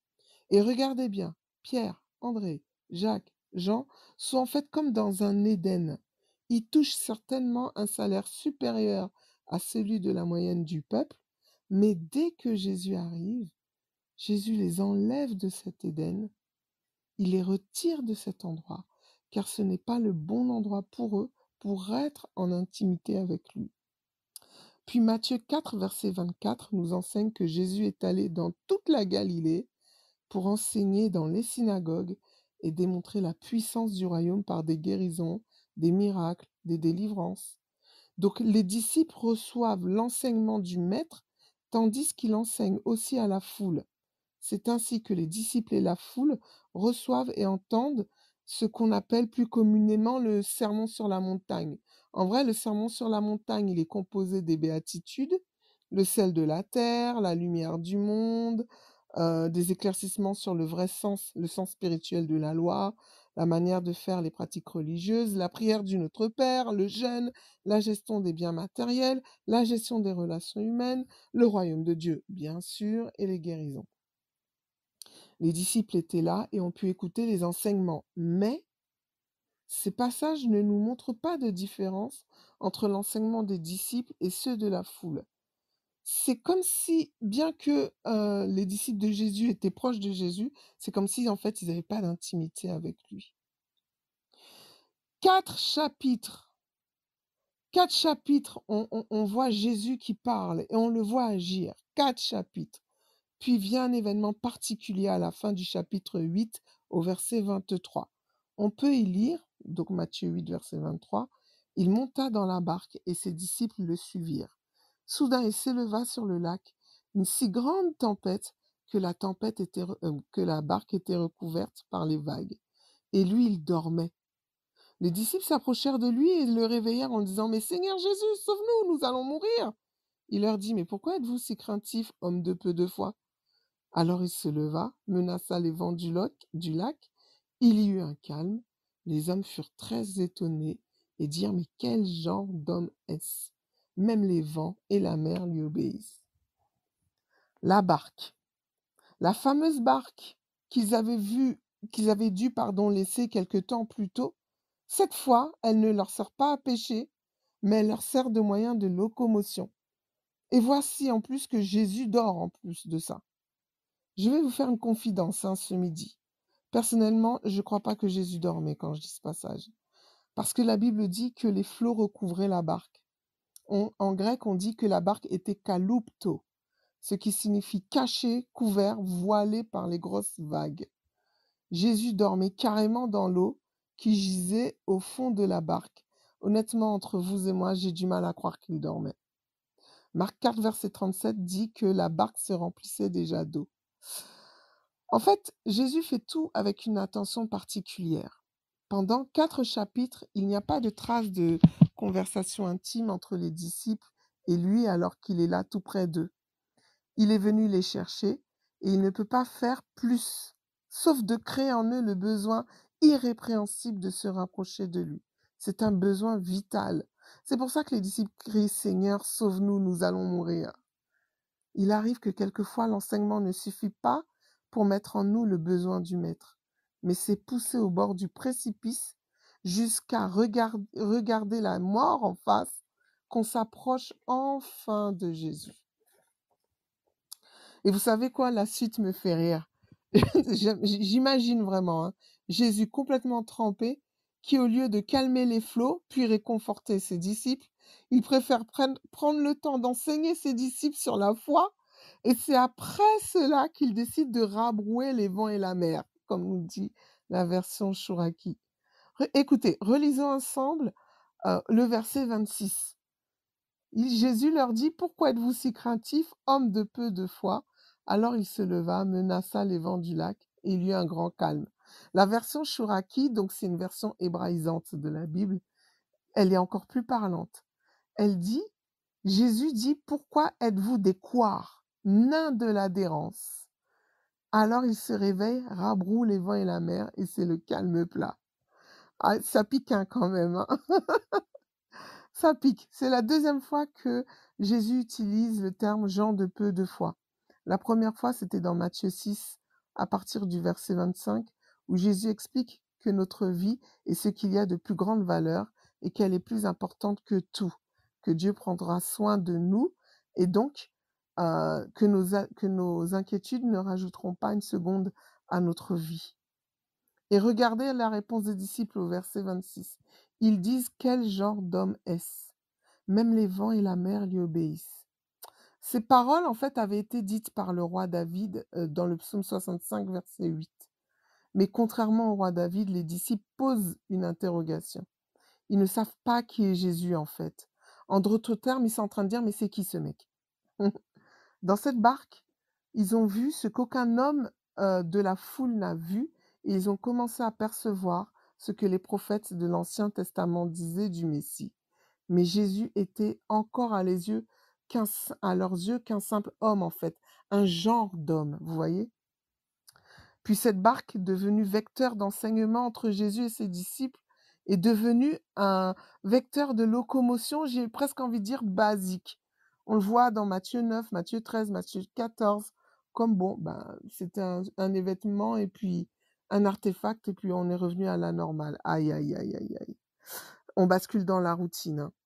Et regardez bien, Pierre, André, Jacques, Jean sont en fait comme dans un Éden. Ils touchent certainement un salaire supérieur à celui de la moyenne du peuple, mais dès que Jésus arrive, Jésus les enlève de cet Éden, il les retire de cet endroit, car ce n'est pas le bon endroit pour eux pour être en intimité avec lui. Puis Matthieu quatre, verset vingt-quatre nous enseigne que Jésus est allé dans toute la Galilée pour enseigner dans les synagogues et démontrer la puissance du royaume par des guérisons, des miracles, des délivrances. Donc les disciples reçoivent l'enseignement du Maître, tandis qu'il enseigne aussi à la foule. C'est ainsi que les disciples et la foule reçoivent et entendent ce qu'on appelle plus communément le sermon sur la montagne. En vrai, le sermon sur la montagne, il est composé des béatitudes, le sel de la terre, la lumière du monde, euh, des éclaircissements sur le vrai sens, le sens spirituel de la loi, la manière de faire les pratiques religieuses, la prière du Notre Père, le jeûne, la gestion des biens matériels, la gestion des relations humaines, le royaume de Dieu, bien sûr, et les guérisons. Les disciples étaient là et ont pu écouter les enseignements, mais ces passages ne nous montrent pas de différence entre l'enseignement des disciples et ceux de la foule. C'est comme si, bien que euh, les disciples de Jésus étaient proches de Jésus, c'est comme si en fait ils n'avaient pas d'intimité avec lui. Quatre chapitres, quatre chapitres, on, on- on voit Jésus qui parle et on le voit agir. Quatre chapitres. Puis vient un événement particulier à la fin du chapitre huit au verset vingt-trois. On peut y lire, donc Matthieu huit, verset vingt-trois, il monta dans la barque et ses disciples le suivirent. Soudain, il s'éleva sur le lac une si grande tempête que la tempête était, re- euh, que la barque était recouverte par les vagues. Et lui, il dormait. Les disciples s'approchèrent de lui et le réveillèrent en disant: Mais Seigneur Jésus, sauve-nous, nous allons mourir. Il leur dit: Mais pourquoi êtes-vous si craintifs, hommes de peu de foi? Alors il se leva, menaça les vents du lac, du lac. Il y eut un calme. Les hommes furent très étonnés et dirent: Mais quel genre d'homme est-ce? Même les vents et la mer lui obéissent. La barque, la fameuse barque qu'ils avaient vue, qu'ils avaient dû, pardon, laisser quelque temps plus tôt, cette fois, elle ne leur sert pas à pêcher, mais elle leur sert de moyen de locomotion. Et voici en plus que Jésus dort en plus de ça. Je vais vous faire une confidence hein, ce midi. Personnellement, je ne crois pas que Jésus dormait quand je dis ce passage. Parce que la Bible dit que les flots recouvraient la barque. On- en grec, on dit que la barque était kalupto, ce qui signifie caché, couvert, voilé par les grosses vagues. Jésus dormait carrément dans l'eau qui gisait au fond de la barque. Honnêtement, entre vous et moi, j'ai du mal à croire qu'il dormait. Marc quatre, verset trente-sept dit que la barque se remplissait déjà d'eau. En fait, Jésus fait tout avec une attention particulière. Pendant quatre chapitres, il n'y a pas de trace de conversation intime entre les disciples et lui alors qu'il est là tout près d'eux. Il est venu les chercher et il ne peut pas faire plus, sauf de créer en eux le besoin irrépréhensible de se rapprocher de lui. C'est un besoin vital. C'est pour ça que les disciples crient: Seigneur, sauve-nous, nous allons mourir. Il arrive que quelquefois l'enseignement ne suffit pas pour mettre en nous le besoin du maître, mais c'est pousser au bord du précipice jusqu'à regard- regarder la mort en face qu'on s'approche enfin de Jésus. Et vous savez quoi? La suite me fait rire. J'im- J'imagine vraiment, hein, Jésus complètement trempé, qui au lieu de calmer les flots, puis réconforter ses disciples, il préfère prenne- prendre le temps d'enseigner ses disciples sur la foi, et c'est après cela qu'il décide de rabrouer les vents et la mer, comme nous dit la version Chouraki. Re- écoutez, relisons ensemble euh, le verset vingt-six. Il- Jésus leur dit: Pourquoi êtes-vous si craintifs, hommes de peu de foi? Alors il se leva, menaça les vents du lac, et il y eut un grand calme. La version Chouraki, donc c'est une version hébraïsante de la Bible, elle est encore plus parlante. Elle dit, Jésus dit: Pourquoi êtes-vous des couards, nains de l'adhérence? Alors il se réveille, rabroue les vents et la mer, et c'est le calme plat. Ah, ça pique hein, quand même, hein. Ça pique. C'est la deuxième fois que Jésus utilise le terme gens de peu de foi. La première fois, c'était dans Matthieu six, à partir du verset vingt-cinq, où Jésus explique que notre vie est ce qu'il y a de plus grande valeur et qu'elle est plus importante que tout, que Dieu prendra soin de nous et donc euh, que, nos, a- que nos inquiétudes ne rajouteront pas une seconde à notre vie. Et regardez la réponse des disciples au verset vingt-six. Ils disent: Quel genre d'homme est-ce? Même les vents et la mer lui obéissent. Ces paroles, en fait, avaient été dites par le roi David euh, dans le psaume soixante-cinq, verset huit. Mais contrairement au roi David, les disciples posent une interrogation. Ils ne savent pas qui est Jésus, en fait. En d'autres termes, ils sont en train de dire: Mais c'est qui ce mec? Dans cette barque, ils ont vu ce qu'aucun homme euh, de la foule n'a vu, et ils ont commencé à percevoir ce que les prophètes de l'Ancien Testament disaient du Messie. Mais Jésus était encore à, les yeux qu'un s- à leurs yeux qu'un simple homme, en fait, un genre d'homme, vous voyez? Puis cette barque, devenue vecteur d'enseignement entre Jésus et ses disciples, est devenue un vecteur de locomotion, j'ai presque envie de dire basique. On le voit dans Matthieu neuf, Matthieu treize, Matthieu quatorze, comme bon, ben, c'était un, un événement et puis un artefact, et puis on est revenu à la normale. Aïe, aïe, aïe, aïe, aïe. On bascule dans la routine, hein.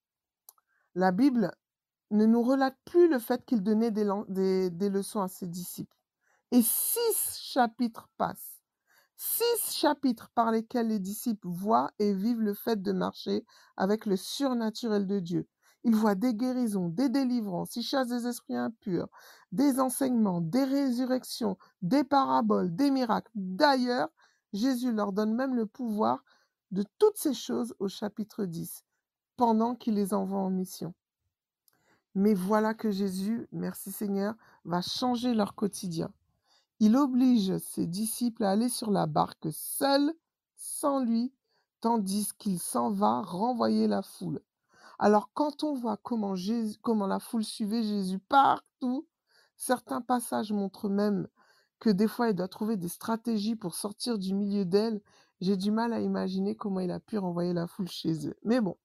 La Bible ne nous relate plus le fait qu'il donnait des, lan- des- des leçons à ses disciples. Et six chapitres passent. Six chapitres par lesquels les disciples voient et vivent le fait de marcher avec le surnaturel de Dieu. Ils voient des guérisons, des délivrances, ils chassent des esprits impurs, des enseignements, des résurrections, des paraboles, des miracles. D'ailleurs, Jésus leur donne même le pouvoir de toutes ces choses au chapitre dix, pendant qu'il les envoie en mission. Mais voilà que Jésus, merci Seigneur, va changer leur quotidien. Il oblige ses disciples à aller sur la barque seuls, sans lui, tandis qu'il s'en va renvoyer la foule. Alors quand on voit comment, Jésus- comment la foule suivait Jésus partout, certains passages montrent même que des fois il doit trouver des stratégies pour sortir du milieu d'elle. J'ai du mal à imaginer comment il a pu renvoyer la foule chez eux. Mais bon,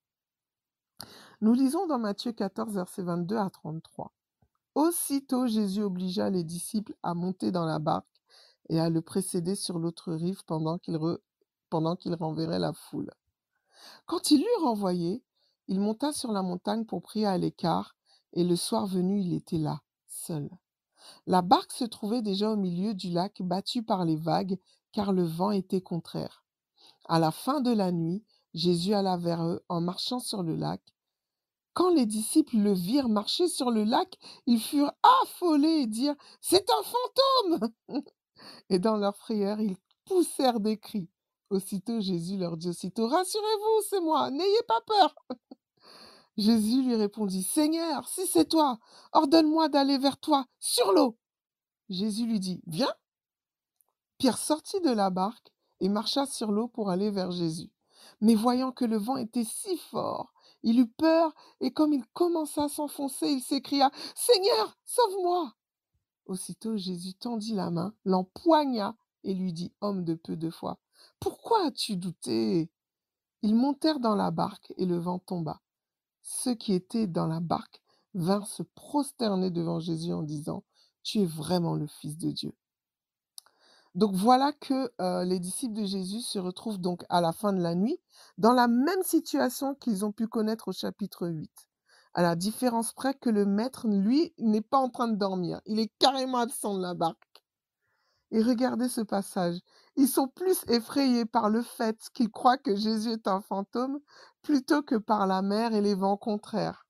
nous lisons dans Matthieu quatorze, versets vingt-deux à trente-trois. Aussitôt Jésus obligea les disciples à monter dans la barque et à le précéder sur l'autre rive pendant qu'il re- pendant qu'il renverrait la foule. Quand il l'eut renvoyé, il monta sur la montagne pour prier à l'écart, et le soir venu, il était là, seul. La barque se trouvait déjà au milieu du lac, battue par les vagues, car le vent était contraire. À la fin de la nuit, Jésus alla vers eux en marchant sur le lac. Quand les disciples le virent marcher sur le lac, ils furent affolés et dirent: C'est un fantôme! Et dans leur frayeur, ils poussèrent des cris. Aussitôt Jésus leur dit aussitôt: «Rassurez-vous, c'est moi, n'ayez pas peur!» Jésus lui répondit: «Seigneur, si c'est toi, ordonne-moi d'aller vers toi sur l'eau». Jésus lui dit: «Viens». Pierre sortit de la barque et marcha sur l'eau pour aller vers Jésus. Mais voyant que le vent était si fort, il eut peur et comme il commença à s'enfoncer, il s'écria: «Seigneur, sauve-moi!» Aussitôt Jésus tendit la main, l'empoigna et lui dit: «Homme de peu de foi, pourquoi as-tu douté?» Ils montèrent dans la barque et le vent tomba. Ceux qui étaient dans la barque vinrent se prosterner devant Jésus en disant: «Tu es vraiment le Fils de Dieu». Donc voilà que, heu, les disciples de Jésus se retrouvent donc à la fin de la nuit, dans la même situation qu'ils ont pu connaître au chapitre huit. À la différence près que le maître, lui, n'est pas en train de dormir. Il est carrément absent de la barque. Et regardez ce passage. Ils sont plus effrayés par le fait qu'ils croient que Jésus est un fantôme, plutôt que par la mer et les vents contraires.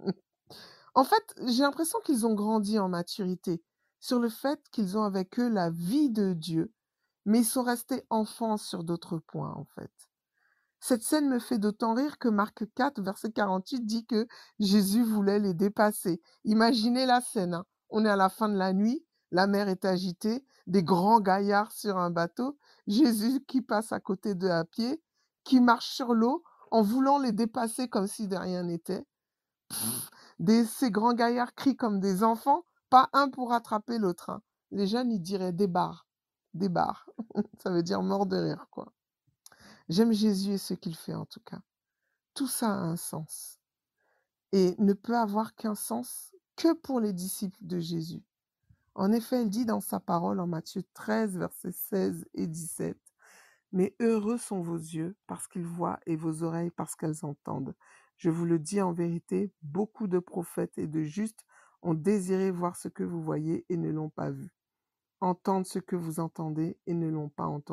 En fait, j'ai l'impression qu'ils ont grandi en maturité, sur le fait qu'ils ont avec eux la vie de Dieu, mais ils sont restés enfants sur d'autres points, en fait. Cette scène me fait d'autant rire que Marc quatre, verset quarante-huit dit que Jésus voulait les dépasser. Imaginez la scène, hein. On est à la fin de la nuit, la mer est agitée, des grands gaillards sur un bateau, Jésus qui passe à côté d'eux à pied, qui marche sur l'eau en voulant les dépasser comme si de rien n'était. Pff, des, ces grands gaillards crient comme des enfants, pas un pour attraper l'autre, hein. Les jeunes, ils diraient des barres, des barres. Ça veut dire mort de rire, quoi. J'aime Jésus et ce qu'il fait, en tout cas. Tout ça a un sens et ne peut avoir qu'un sens que pour les disciples de Jésus. En effet, il dit dans sa parole en Matthieu treize, versets seize et dix-sept, « Mais heureux sont vos yeux parce qu'ils voient et vos oreilles parce qu'elles entendent. Je vous le dis en vérité, beaucoup de prophètes et de justes ont désiré voir ce que vous voyez et ne l'ont pas vu, entendre ce que vous entendez et ne l'ont pas entendu. »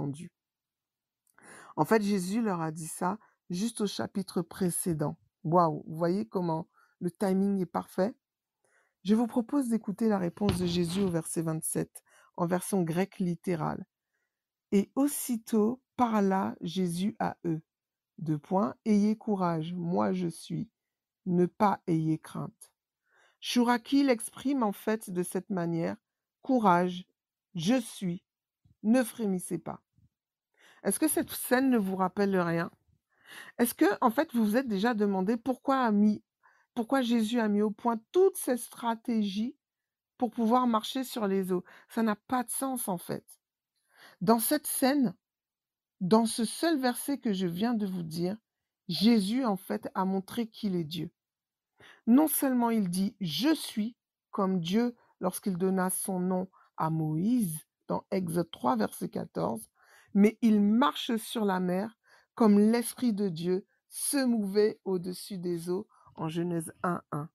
En fait, Jésus leur a dit ça juste au chapitre précédent. Waouh, vous voyez comment le timing est parfait? Je vous propose d'écouter la réponse de Jésus au verset vingt-sept, en version grecque littérale. Et aussitôt parla Jésus à eux. Deux points, ayez courage, moi je suis, ne pas ayez crainte. Chouraki l'exprime en fait de cette manière, courage, je suis, ne frémissez pas. Est-ce que cette scène ne vous rappelle rien? Est-ce que, en fait, vous vous êtes déjà demandé pourquoi, a mis, pourquoi Jésus a mis au point toutes ces stratégies pour pouvoir marcher sur les eaux? Ça n'a pas de sens, en fait. Dans cette scène, dans ce seul verset que je viens de vous dire, Jésus, en fait, a montré qu'il est Dieu. Non seulement il dit « je suis », comme Dieu lorsqu'il donna son nom à Moïse, dans Exode trois, verset quatorze, mais il marche sur la mer comme l'Esprit de Dieu se mouvait au-dessus des eaux en Genèse un, un.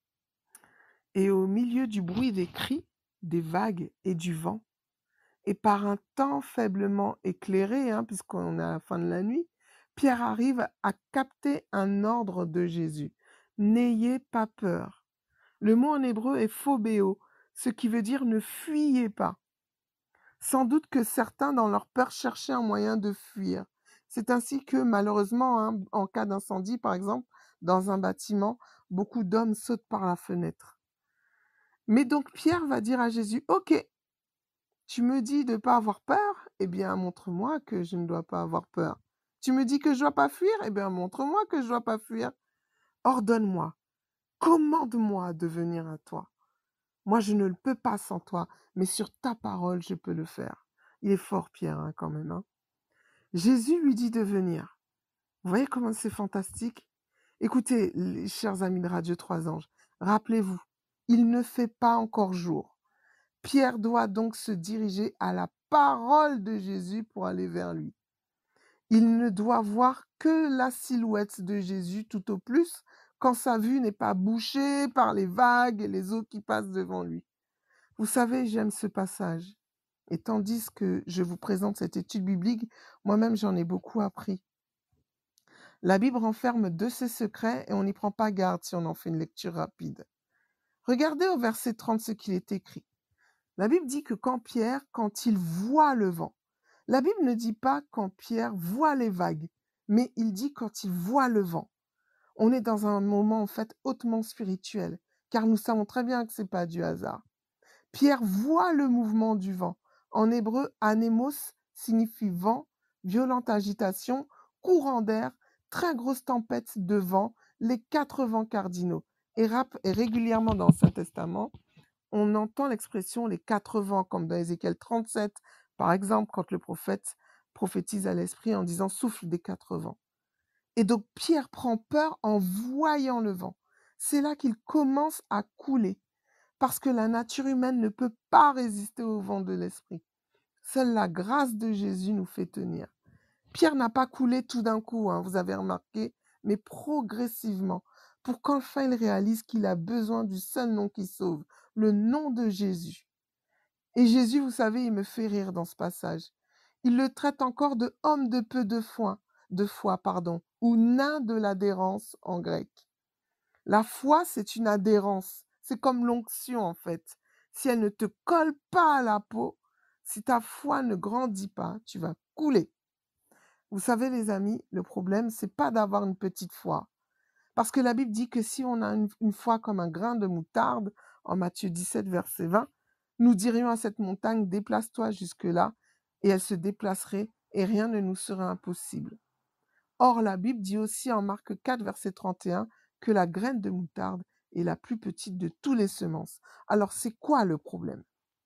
Et au milieu du bruit des cris, des vagues et du vent, et par un temps faiblement éclairé, hein, puisqu'on est à la fin de la nuit, Pierre arrive à capter un ordre de Jésus. « N'ayez pas peur ». Le mot en hébreu est phobéo, ce qui veut dire « ne fuyez pas ». Sans doute que certains, dans leur peur, cherchaient un moyen de fuir. C'est ainsi que, malheureusement, hein, en cas d'incendie, par exemple, dans un bâtiment, beaucoup d'hommes sautent par la fenêtre. Mais donc Pierre va dire à Jésus, « Ok, tu me dis de ne pas avoir peur, eh bien montre-moi que je ne dois pas avoir peur. Tu me dis que je ne dois pas fuir, eh bien montre-moi que je ne dois pas fuir. Ordonne-moi, commande-moi de venir à toi. Moi, je ne le peux pas sans toi, mais sur ta parole, je peux le faire. » Il est fort, Pierre, hein, quand même. Hein. Jésus lui dit de venir. Vous voyez comment c'est fantastique? Écoutez, les chers amis de Radio Trois Anges, rappelez-vous, il ne fait pas encore jour. Pierre doit donc se diriger à la parole de Jésus pour aller vers lui. Il ne doit voir que la silhouette de Jésus tout au plus, quand sa vue n'est pas bouchée par les vagues et les eaux qui passent devant lui. Vous savez, j'aime ce passage. Et tandis que je vous présente cette étude biblique, moi-même j'en ai beaucoup appris. La Bible renferme de ses secrets et on n'y prend pas garde si on en fait une lecture rapide. Regardez au verset trente ce qu'il est écrit. La Bible dit que quand Pierre, quand il voit le vent, La Bible ne dit pas quand Pierre voit les vagues, mais il dit quand il voit le vent. On est dans un moment en fait hautement spirituel, car nous savons très bien que c'est pas du hasard. Pierre voit le mouvement du vent. En hébreu, anémos signifie vent, violente agitation, courant d'air, très grosse tempête de vent, les quatre vents cardinaux. Et, rap- et régulièrement dans l'Ancien Testament, on entend l'expression les quatre vents, comme dans Ézéchiel trente-sept, par exemple, quand le prophète prophétise à l'esprit en disant souffle des quatre vents. Et donc Pierre prend peur en voyant le vent. C'est là qu'il commence à couler, parce que la nature humaine ne peut pas résister au vent de l'esprit. Seule la grâce de Jésus nous fait tenir. Pierre n'a pas coulé tout d'un coup, hein, vous avez remarqué, mais progressivement, pour qu'enfin il réalise qu'il a besoin du seul nom qui sauve, le nom de Jésus. Et Jésus, vous savez, il me fait rire dans ce passage. Il le traite encore de homme de peu de foi, de foi, pardon, ou nain de l'adhérence en grec. La foi, c'est une adhérence. C'est comme l'onction, en fait. Si elle ne te colle pas à la peau, si ta foi ne grandit pas, tu vas couler. Vous savez, les amis, le problème, c'est pas d'avoir une petite foi. Parce que la Bible dit que si on a une, une foi comme un grain de moutarde, en Matthieu dix-sept, verset vingt, nous dirions à cette montagne, déplace-toi jusque-là, et elle se déplacerait, et rien ne nous serait impossible. Or, la Bible dit aussi en Marc quatre, verset trente et un, que la graine de moutarde est la plus petite de tous les semences. Alors, c'est quoi le problème?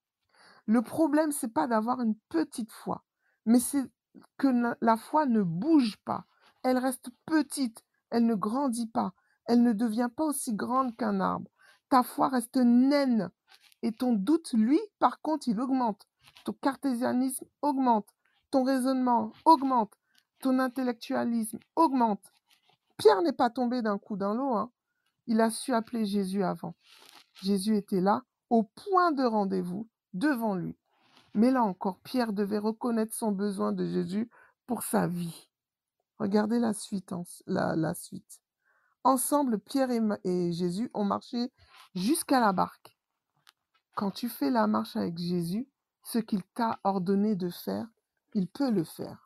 Le problème, c'est pas d'avoir une petite foi, mais c'est que la la foi ne bouge pas. Elle reste petite, elle ne grandit pas, elle ne devient pas aussi grande qu'un arbre. Ta foi reste naine et ton doute, lui, par contre, il augmente. Ton cartésianisme augmente, ton raisonnement augmente, ton intellectualisme augmente. Pierre n'est pas tombé d'un coup dans l'eau, hein. Il a su appeler Jésus avant. Jésus était là, au point de rendez-vous, devant lui. Mais là encore, Pierre devait reconnaître son besoin de Jésus pour sa vie. Regardez la suite. en- la, la suite. Ensemble, Pierre et, Ma- et Jésus ont marché jusqu'à la barque. Quand tu fais la marche avec Jésus, ce qu'il t'a ordonné de faire, il peut le faire.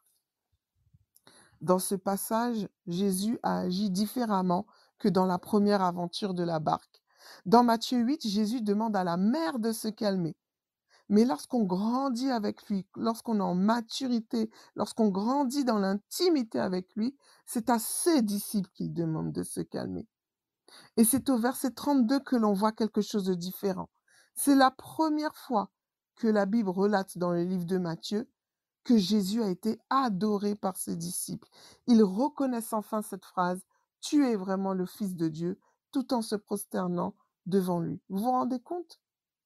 Dans ce passage, Jésus a agi différemment que dans la première aventure de la barque. Dans Matthieu huit, Jésus demande à la mer de se calmer. Mais lorsqu'on grandit avec lui, lorsqu'on est en maturité, lorsqu'on grandit dans l'intimité avec lui, c'est à ses disciples qu'il demande de se calmer. Et c'est au verset trente-deux que l'on voit quelque chose de différent. C'est la première fois que la Bible relate dans le livre de Matthieu que Jésus a été adoré par ses disciples. Ils reconnaissent enfin cette phrase, tu es vraiment le Fils de Dieu, tout en se prosternant devant lui. Vous vous rendez compte?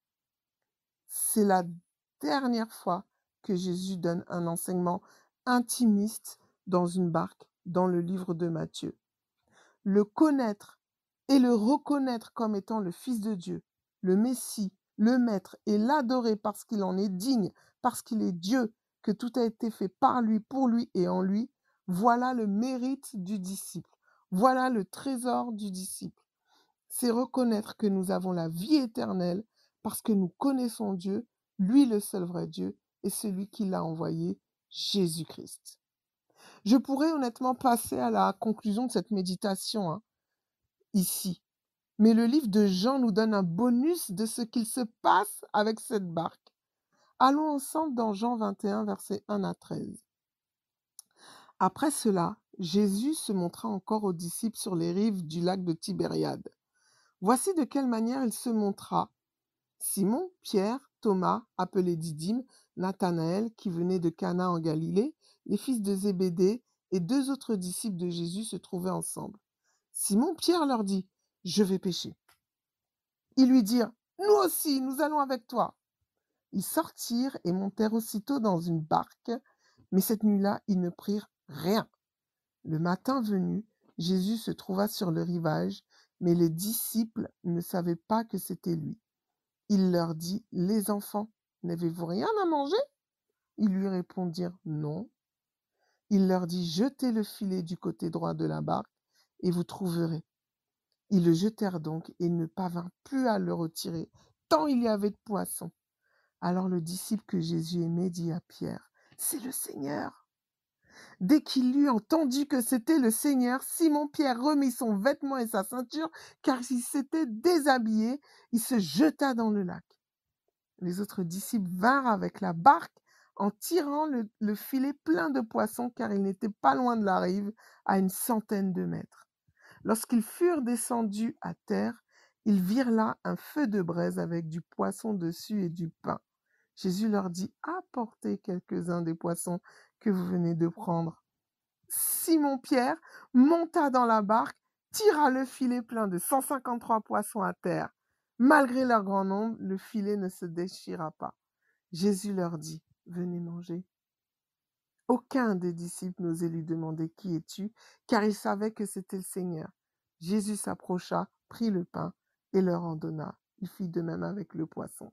C'est la dernière fois que Jésus donne un enseignement intimiste dans une barque dans le livre de Matthieu. Le connaître et le reconnaître comme étant le Fils de Dieu, le Messie, le Maître, et l'adorer parce qu'il en est digne, parce qu'il est Dieu, que tout a été fait par lui, pour lui et en lui, voilà le mérite du disciple. Voilà le trésor du disciple. C'est reconnaître que nous avons la vie éternelle parce que nous connaissons Dieu, lui le seul vrai Dieu, et celui qui l'a envoyé, Jésus-Christ. Je pourrais honnêtement passer à la conclusion de cette méditation, hein, ici. Mais le livre de Jean nous donne un bonus de ce qu'il se passe avec cette barque. Allons ensemble dans Jean vingt et un, versets un à treize. Après cela, Jésus se montra encore aux disciples sur les rives du lac de Tibériade. Voici de quelle manière il se montra. Simon, Pierre, Thomas, appelé Didyme, Nathanaël, qui venait de Cana en Galilée, les fils de Zébédée et deux autres disciples de Jésus se trouvaient ensemble. Simon Pierre leur dit, « Je vais pêcher. » Ils lui dirent, « Nous aussi, nous allons avec toi. » Ils sortirent et montèrent aussitôt dans une barque, mais cette nuit-là, ils ne prirent rien. Le matin venu, Jésus se trouva sur le rivage, mais les disciples ne savaient pas que c'était lui. Il leur dit, « Les enfants, n'avez-vous rien à manger ?» Ils lui répondirent, « Non. » Il leur dit, « Jetez le filet du côté droit de la barque, et vous trouverez. » Ils le jetèrent donc, et ne parvinrent plus à le retirer, tant il y avait de poissons. Alors le disciple que Jésus aimait dit à Pierre, « c'est le Seigneur. Dès qu'il eut entendu que c'était le Seigneur, Simon-Pierre remit son vêtement et sa ceinture, car il s'était déshabillé. Il se jeta dans le lac. Les autres disciples vinrent avec la barque en tirant le, le filet plein de poissons, car ils n'étaient pas loin de la rive, à une centaine de mètres. Lorsqu'ils furent descendus à terre, ils virent là un feu de braise avec du poisson dessus et du pain. Jésus leur dit, apportez quelques-uns des poissons que vous venez de prendre. Simon-Pierre monta dans la barque, tira le filet plein de cent cinquante-trois poissons à terre. Malgré leur grand nombre, le filet ne se déchira pas. Jésus leur dit, venez manger. Aucun des disciples n'osait lui demander qui es-tu, car il savait que c'était le Seigneur. Jésus s'approcha, prit le pain et leur en donna. Il fit de même avec le poisson.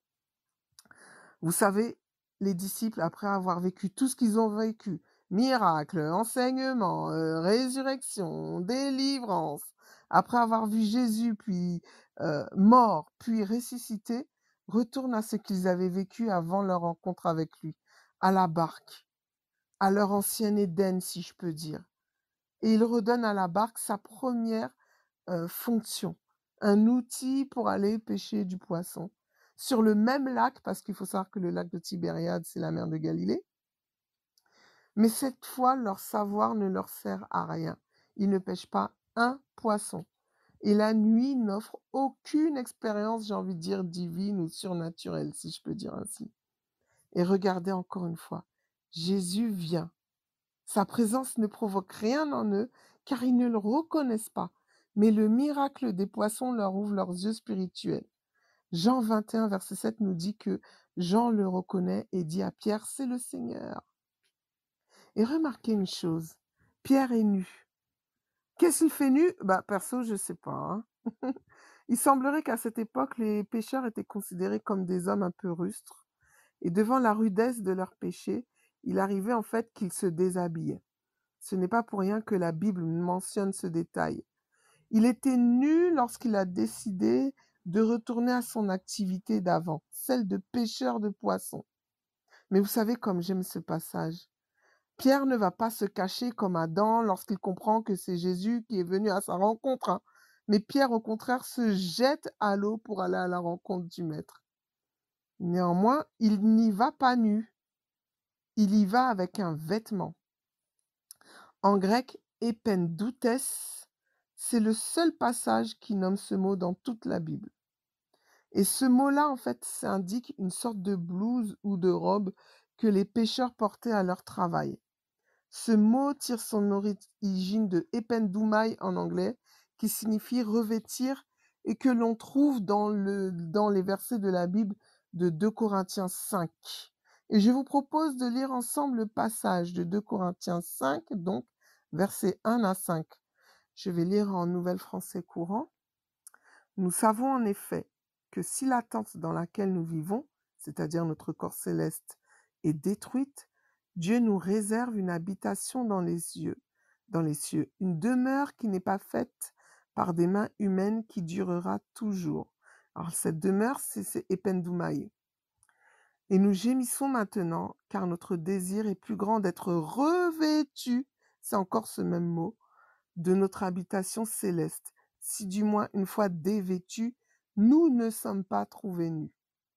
Vous savez, les disciples, après avoir vécu tout ce qu'ils ont vécu, miracles, enseignements, euh, résurrection, délivrance, après avoir vu Jésus, puis euh, mort, puis ressuscité, retournent à ce qu'ils avaient vécu avant leur rencontre avec lui, à la barque, à leur ancien Éden, si je peux dire. Et il redonne à la barque sa première euh, fonction, un outil pour aller pêcher du poisson. Sur le même lac, parce qu'il faut savoir que le lac de Tibériade, c'est la mer de Galilée, mais cette fois, leur savoir ne leur sert à rien. Ils ne pêchent pas un poisson. Et la nuit n'offre aucune expérience, j'ai envie de dire, divine ou surnaturelle, si je peux dire ainsi. Et regardez encore une fois, Jésus vient. Sa présence ne provoque rien en eux, car ils ne le reconnaissent pas. Mais le miracle des poissons leur ouvre leurs yeux spirituels. Jean vingt et un, verset sept nous dit que Jean le reconnaît et dit à Pierre, c'est le Seigneur. Et remarquez une chose, Pierre est nu. Qu'est-ce qu'il fait nu? Bah, perso, je ne sais pas. Hein. Il semblerait qu'à cette époque, les pécheurs étaient considérés comme des hommes un peu rustres. Et devant la rudesse de leur péché, il arrivait en fait qu'ils se déshabillaient. Ce n'est pas pour rien que la Bible mentionne ce détail. Il était nu lorsqu'il a décidé de retourner à son activité d'avant, celle de pêcheur de poissons. Mais vous savez comme j'aime ce passage. Pierre ne va pas se cacher comme Adam lorsqu'il comprend que c'est Jésus qui est venu à sa rencontre. Hein. Mais Pierre, au contraire, se jette à l'eau pour aller à la rencontre du Maître. Néanmoins, il n'y va pas nu. Il y va avec un vêtement. En grec, ependoutes, c'est le seul passage qui nomme ce mot dans toute la Bible. Et ce mot-là, en fait, ça indique une sorte de blouse ou de robe que les pêcheurs portaient à leur travail. Ce mot tire son origine de ependoumai en anglais, qui signifie revêtir et que l'on trouve dans, le, dans les versets de la Bible de deux Corinthiens cinq. Et je vous propose de lire ensemble le passage de deux Corinthiens cinq, donc versets un à cinq. Je vais lire en Nouvelle Français courant. Nous savons en effet que si la tente dans laquelle nous vivons, c'est-à-dire notre corps céleste, est détruite, Dieu nous réserve une habitation dans les cieux, dans les cieux, une demeure qui n'est pas faite par des mains humaines qui durera toujours. Alors cette demeure, c'est, c'est ependoumai. Et nous gémissons maintenant, car notre désir est plus grand d'être revêtus, c'est encore ce même mot, de notre habitation céleste, si du moins une fois dévêtus, nous ne sommes pas trouvés nus.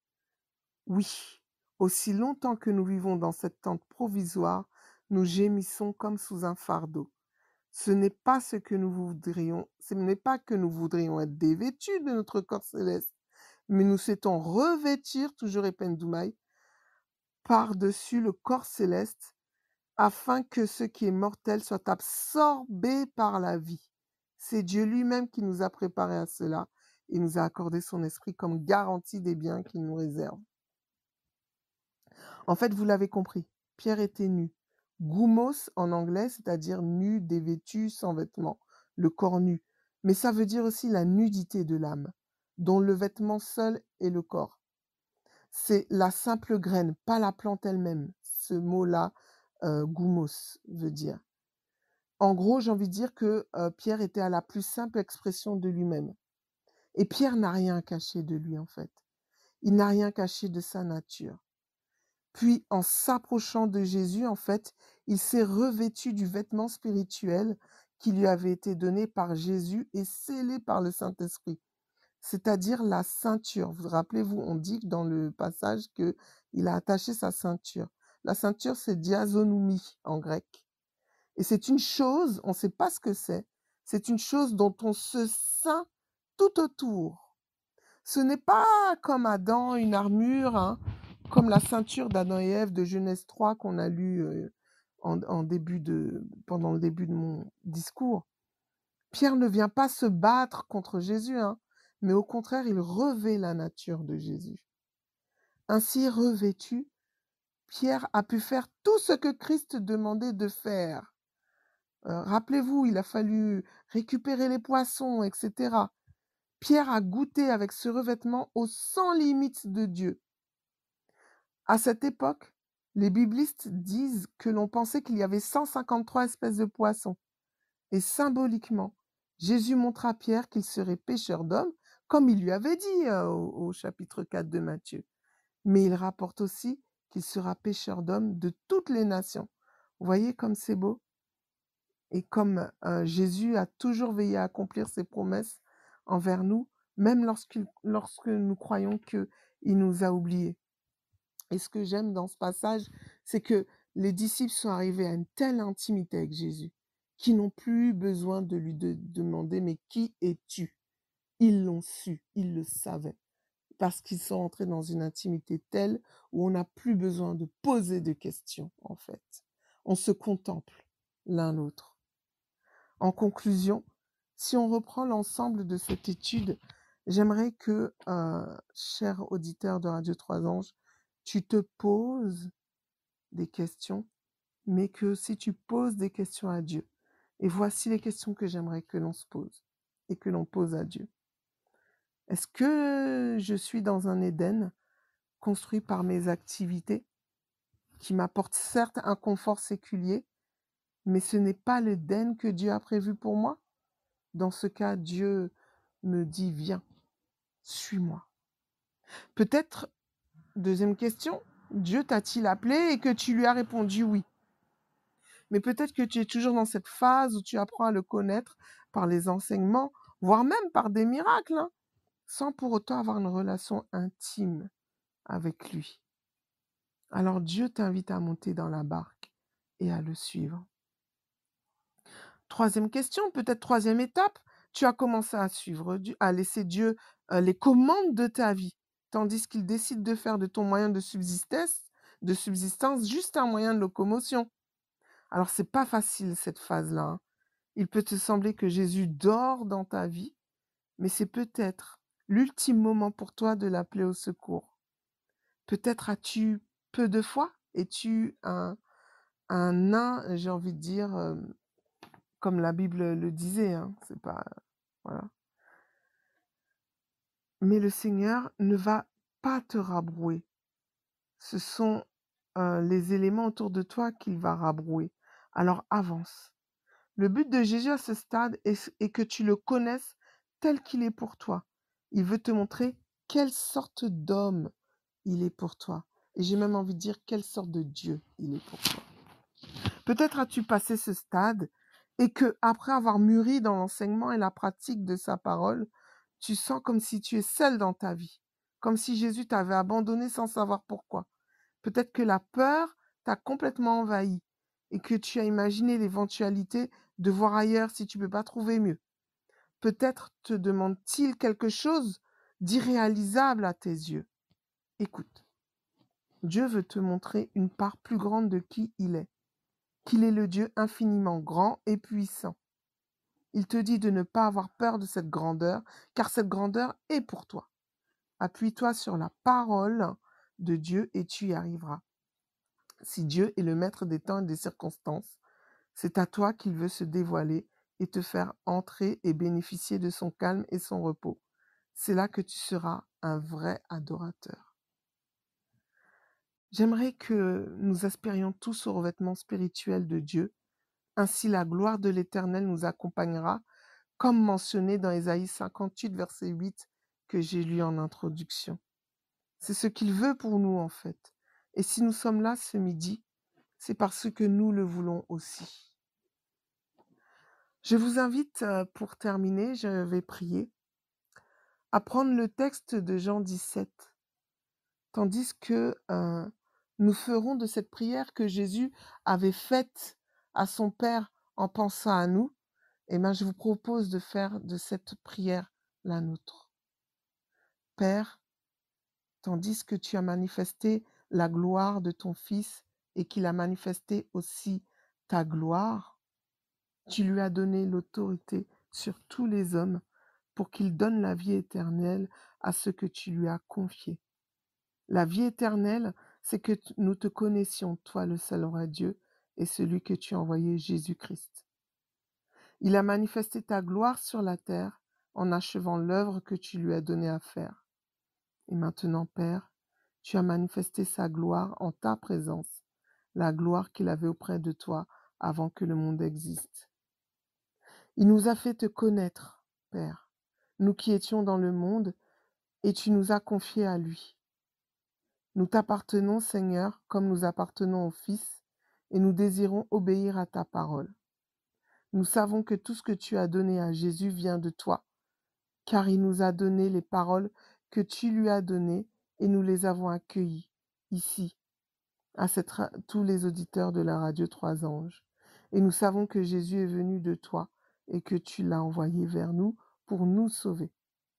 Oui, aussi longtemps que nous vivons dans cette tente provisoire, nous gémissons comme sous un fardeau. Ce n'est pas ce que nous voudrions, ce n'est pas que nous voudrions être dévêtus de notre corps céleste, mais nous souhaitons revêtir, toujours ependoumai, par-dessus le corps céleste, afin que ce qui est mortel soit absorbé par la vie. C'est Dieu lui-même qui nous a préparés à cela et nous a accordé son esprit comme garantie des biens qu'il nous réserve. En fait, vous l'avez compris, Pierre était nu. Goumos en anglais, c'est-à-dire nu, dévêtu, sans vêtements, le corps nu. Mais ça veut dire aussi la nudité de l'âme, dont le vêtement seul est le corps. C'est la simple graine, pas la plante elle-même. Ce mot-là, euh, goumos, veut dire. En gros, j'ai envie de dire que euh, Pierre était à la plus simple expression de lui-même. Et Pierre n'a rien caché de lui, en fait. Il n'a rien caché de sa nature. Puis, en s'approchant de Jésus, en fait, il s'est revêtu du vêtement spirituel qui lui avait été donné par Jésus et scellé par le Saint-Esprit, c'est-à-dire la ceinture. Vous rappelez-vous, on dit dans le passage qu'il a attaché sa ceinture. La ceinture, c'est diazonoumie en grec. Et c'est une chose, on ne sait pas ce que c'est, c'est une chose dont on se ceint tout autour. Ce n'est pas comme Adam, une armure, hein, comme la ceinture d'Adam et Ève de Genèse trois qu'on a lu euh, en, en début de, pendant le début de mon discours. Pierre ne vient pas se battre contre Jésus, hein, mais au contraire, il revêt la nature de Jésus. Ainsi revêtu, Pierre a pu faire tout ce que Christ demandait de faire. Euh, rappelez-vous, il a fallu récupérer les poissons, et cetera. Pierre a goûté avec ce revêtement au sans limite de Dieu. À cette époque, les biblistes disent que l'on pensait qu'il y avait cent cinquante-trois espèces de poissons. Et symboliquement, Jésus montre à Pierre qu'il serait pêcheur d'hommes, comme il lui avait dit euh, au, au chapitre quatre de Matthieu. Mais il rapporte aussi qu'il sera pêcheur d'hommes de toutes les nations. Vous voyez comme c'est beau? Et comme euh, Jésus a toujours veillé à accomplir ses promesses envers nous, même lorsqu'il- lorsque nous croyons qu'il nous a oubliés. Et ce que j'aime dans ce passage, c'est que les disciples sont arrivés à une telle intimité avec Jésus qu'ils n'ont plus eu besoin de lui de- demander mais qui es-tu? Ils l'ont su, ils le savaient, parce qu'ils sont entrés dans une intimité telle où on n'a plus besoin de poser de questions, en fait. On se contemple l'un l'autre. En conclusion, si on reprend l'ensemble de cette étude, j'aimerais que, euh, cher auditeur de Radio Trois Anges, tu te poses des questions, mais que si tu poses des questions à Dieu, et voici les questions que j'aimerais que l'on se pose et que l'on pose à Dieu. Est-ce que je suis dans un Éden construit par mes activités qui m'apporte certes un confort séculier, mais ce n'est pas l'Éden que Dieu a prévu pour moi? Dans ce cas, Dieu me dit, viens, suis-moi. Peut-être, deuxième question, Dieu t'a-t-il appelé et que tu lui as répondu oui. Mais peut-être que tu es toujours dans cette phase où tu apprends à le connaître par les enseignements, voire même par des miracles, hein, sans pour autant avoir une relation intime avec lui. Alors Dieu t'invite à monter dans la barque et à le suivre. Troisième question, peut-être troisième étape, tu as commencé à suivre, Dieu- à laisser Dieu euh, les commandes de ta vie, tandis qu'il décide de faire de ton moyen de subsistance, de subsistance juste un moyen de locomotion. Alors c'est pas facile cette phase-là, hein. Il peut te sembler que Jésus dort dans ta vie, mais c'est peut-être l'ultime moment pour toi de l'appeler au secours. Peut-être as-tu peu de foi? Es-tu un, un nain, j'ai envie de dire, euh, comme la Bible le disait, hein, c'est pas... Voilà. Mais le Seigneur ne va pas te rabrouer. Ce sont euh, les éléments autour de toi qu'il va rabrouer. Alors avance. Le but de Jésus à ce stade est, est que tu le connaisses tel qu'il est pour toi. Il veut te montrer quelle sorte d'homme il est pour toi. Et j'ai même envie de dire quelle sorte de Dieu il est pour toi. Peut-être as-tu passé ce stade et que, après avoir mûri dans l'enseignement et la pratique de sa parole, tu sens comme si tu es seul dans ta vie, comme si Jésus t'avait abandonné sans savoir pourquoi. Peut-être que la peur t'a complètement envahi et que tu as imaginé l'éventualité de voir ailleurs si tu ne peux pas trouver mieux. Peut-être te demande-t-il quelque chose d'irréalisable à tes yeux. Écoute, Dieu veut te montrer une part plus grande de qui il est, qu'il est le Dieu infiniment grand et puissant. Il te dit de ne pas avoir peur de cette grandeur, car cette grandeur est pour toi. Appuie-toi sur la parole de Dieu et tu y arriveras. Si Dieu est le maître des temps et des circonstances, c'est à toi qu'il veut se dévoiler et te faire entrer et bénéficier de son calme et son repos. C'est là que tu seras un vrai adorateur. J'aimerais que nous aspirions tous au revêtement spirituel de Dieu. Ainsi la gloire de l'Éternel nous accompagnera, comme mentionné dans Ésaïe cinquante-huit, verset huit, que j'ai lu en introduction. C'est ce qu'il veut pour nous, en fait. Et si nous sommes là ce midi, c'est parce que nous le voulons aussi. Je vous invite, euh, pour terminer, je vais prier, à prendre le texte de Jean dix-sept, tandis que euh, nous ferons de cette prière que Jésus avait faite à son Père en pensant à nous, et bien je vous propose de faire de cette prière la nôtre. Père, tandis que tu as manifesté la gloire de ton Fils et qu'il a manifesté aussi ta gloire, tu lui as donné l'autorité sur tous les hommes pour qu'il donne la vie éternelle à ceux que tu lui as confiés. La vie éternelle, c'est que t- nous te connaissions, toi le seul vrai Dieu, et celui que tu as envoyé, Jésus-Christ. Il a manifesté ta gloire sur la terre en achevant l'œuvre que tu lui as donnée à faire. Et maintenant, Père, tu as manifesté sa gloire en ta présence, la gloire qu'il avait auprès de toi avant que le monde existe. Il nous a fait te connaître, Père, nous qui étions dans le monde, et tu nous as confiés à lui. Nous t'appartenons, Seigneur, comme nous appartenons au Fils, et nous désirons obéir à ta parole. Nous savons que tout ce que tu as donné à Jésus vient de toi, car il nous a donné les paroles que tu lui as données, et nous les avons accueillies ici, à cette ra- tous les auditeurs de la radio Trois Anges. Et nous savons que Jésus est venu de toi et que tu l'as envoyé vers nous pour nous sauver.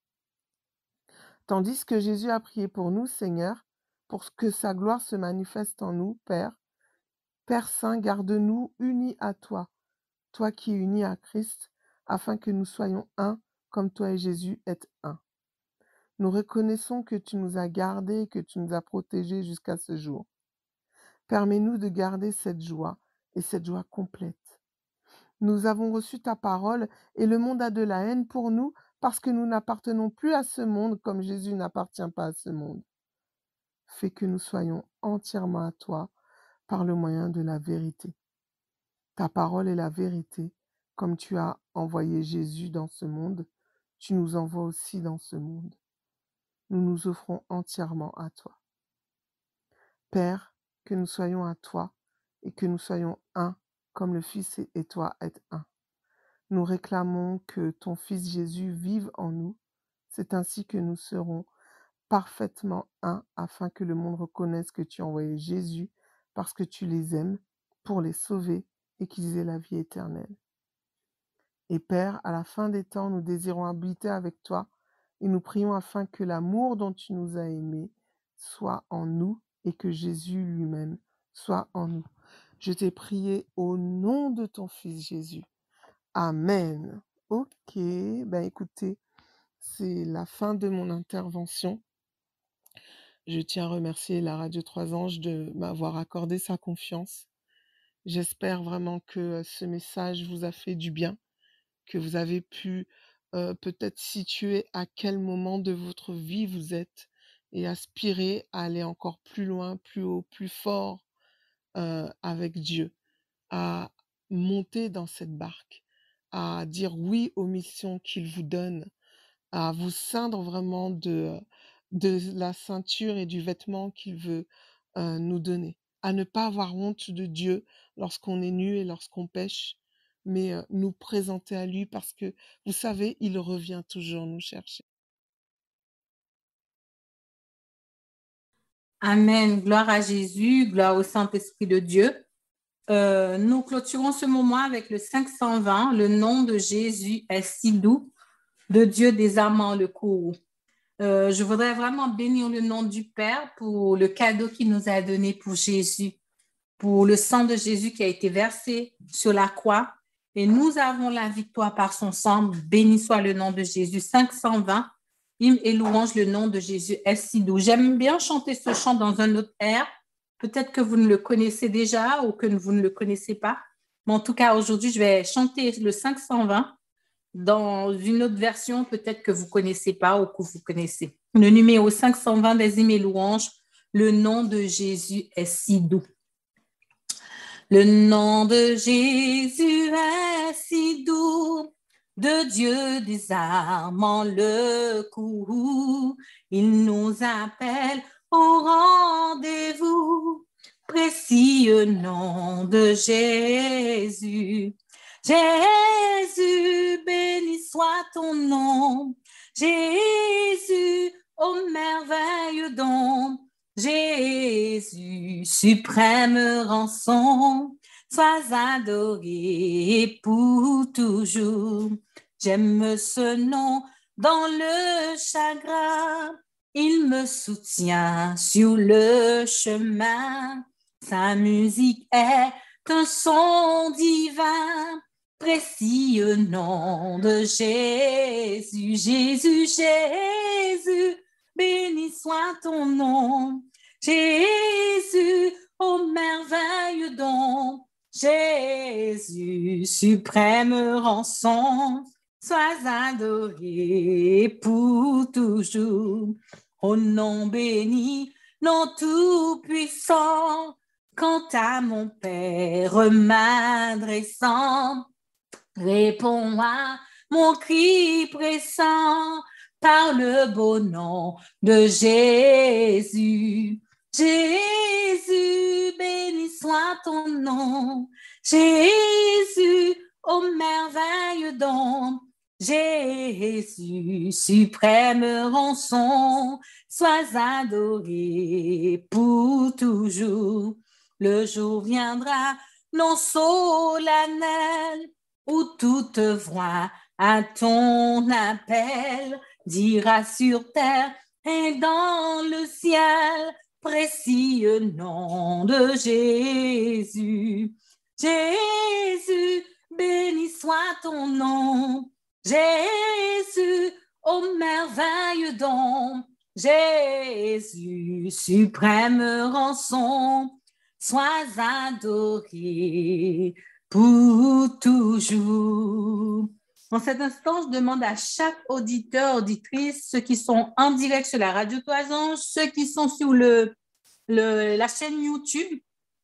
Tandis que Jésus a prié pour nous, Seigneur, pour que sa gloire se manifeste en nous, Père, Père Saint, garde-nous unis à toi, toi qui es uni à Christ, afin que nous soyons un, comme toi et Jésus êtes un. Nous reconnaissons que tu nous as gardés et que tu nous as protégés jusqu'à ce jour. Permets-nous de garder cette joie et cette joie complète. Nous avons reçu ta parole et le monde a de la haine pour nous parce que nous n'appartenons plus à ce monde comme Jésus n'appartient pas à ce monde. Fais que nous soyons entièrement à toi par le moyen de la vérité. Ta parole est la vérité. Comme tu as envoyé Jésus dans ce monde, tu nous envoies aussi dans ce monde. Nous nous offrons entièrement à toi. Père, que nous soyons à toi et que nous soyons un, comme le Fils et toi êtes un. Nous réclamons que ton Fils Jésus vive en nous. C'est ainsi que nous serons parfaitement un, afin que le monde reconnaisse que tu as envoyé Jésus parce que tu les aimes pour les sauver et qu'ils aient la vie éternelle. Et Père, à la fin des temps, nous désirons habiter avec toi et nous prions afin que l'amour dont tu nous as aimés soit en nous et que Jésus lui-même soit en nous. Je t'ai prié au nom de ton Fils Jésus. Amen. Ok, ben écoutez, c'est la fin de mon intervention. Je tiens à remercier la Radio Trois Anges de m'avoir accordé sa confiance. J'espère vraiment que euh, ce message vous a fait du bien, que vous avez pu euh, peut-être situer à quel moment de votre vie vous êtes et aspirer à aller encore plus loin, plus haut, plus fort euh, avec Dieu, à monter dans cette barque, à dire oui aux missions qu'il vous donne, à vous ceindre vraiment de, de la ceinture et du vêtement qu'il veut euh, nous donner, à ne pas avoir honte de Dieu lorsqu'on est nu et lorsqu'on pêche, mais euh, nous présenter à lui parce que, vous savez, il revient toujours nous chercher.
Amen. Gloire à Jésus, gloire au Saint-Esprit de Dieu. Euh, nous clôturons ce moment avec le cinq cent vingt. Le nom de Jésus est si doux, de Dieu désarmant le courroux. Euh, je voudrais vraiment bénir le nom du Père pour le cadeau qu'il nous a donné pour Jésus, pour le sang de Jésus qui a été versé sur la croix. Et nous avons la victoire par son sang. Béni soit le nom de Jésus. cinq cent vingt. Hymne et louange, le nom de Jésus est si doux. J'aime bien chanter ce chant dans un autre air. Peut-être que vous ne le connaissez déjà ou que vous ne le connaissez pas. Mais en tout cas, aujourd'hui, je vais chanter le cinq cent vingt dans une autre version, peut-être que vous ne connaissez pas ou que vous connaissez. Le numéro cinq cent vingt des hymnes et louanges, le nom de Jésus est si doux. Le nom de Jésus est si doux, de Dieu désarmant le courroux. Il nous appelle au rendez-vous. précieux nom de Jésus. Jésus, béni soit ton nom. Jésus, ô merveilleux don. Jésus, suprême rançon. Sois adoré pour toujours. J'aime ce nom dans le chagrin. Il me soutient sur le chemin. Sa musique est un son divin. Précieux nom de Jésus. Jésus, Jésus, béni soit ton nom. Jésus, ô merveilleux don. Jésus, suprême rançon. Sois adoré pour toujours. Ô nom béni, nom tout-puissant, quant à mon Père m'adressant, réponds à mon cri pressant par le beau nom de Jésus. Jésus, béni soit ton nom. Jésus, ô merveilleux don. Jésus, suprême rançon, sois adoré pour toujours. Le jour viendra, non solennel, où toute voix à ton appel dira sur terre et dans le ciel, précieux nom de Jésus. Jésus, béni soit ton nom. Jésus, ô merveilleux don. Jésus, suprême rançon, sois adoré pour toujours. En cet instant, je demande à chaque auditeur, auditrice, ceux qui sont en direct sur la radio Toisange, ceux qui sont sur le, le, la chaîne YouTube,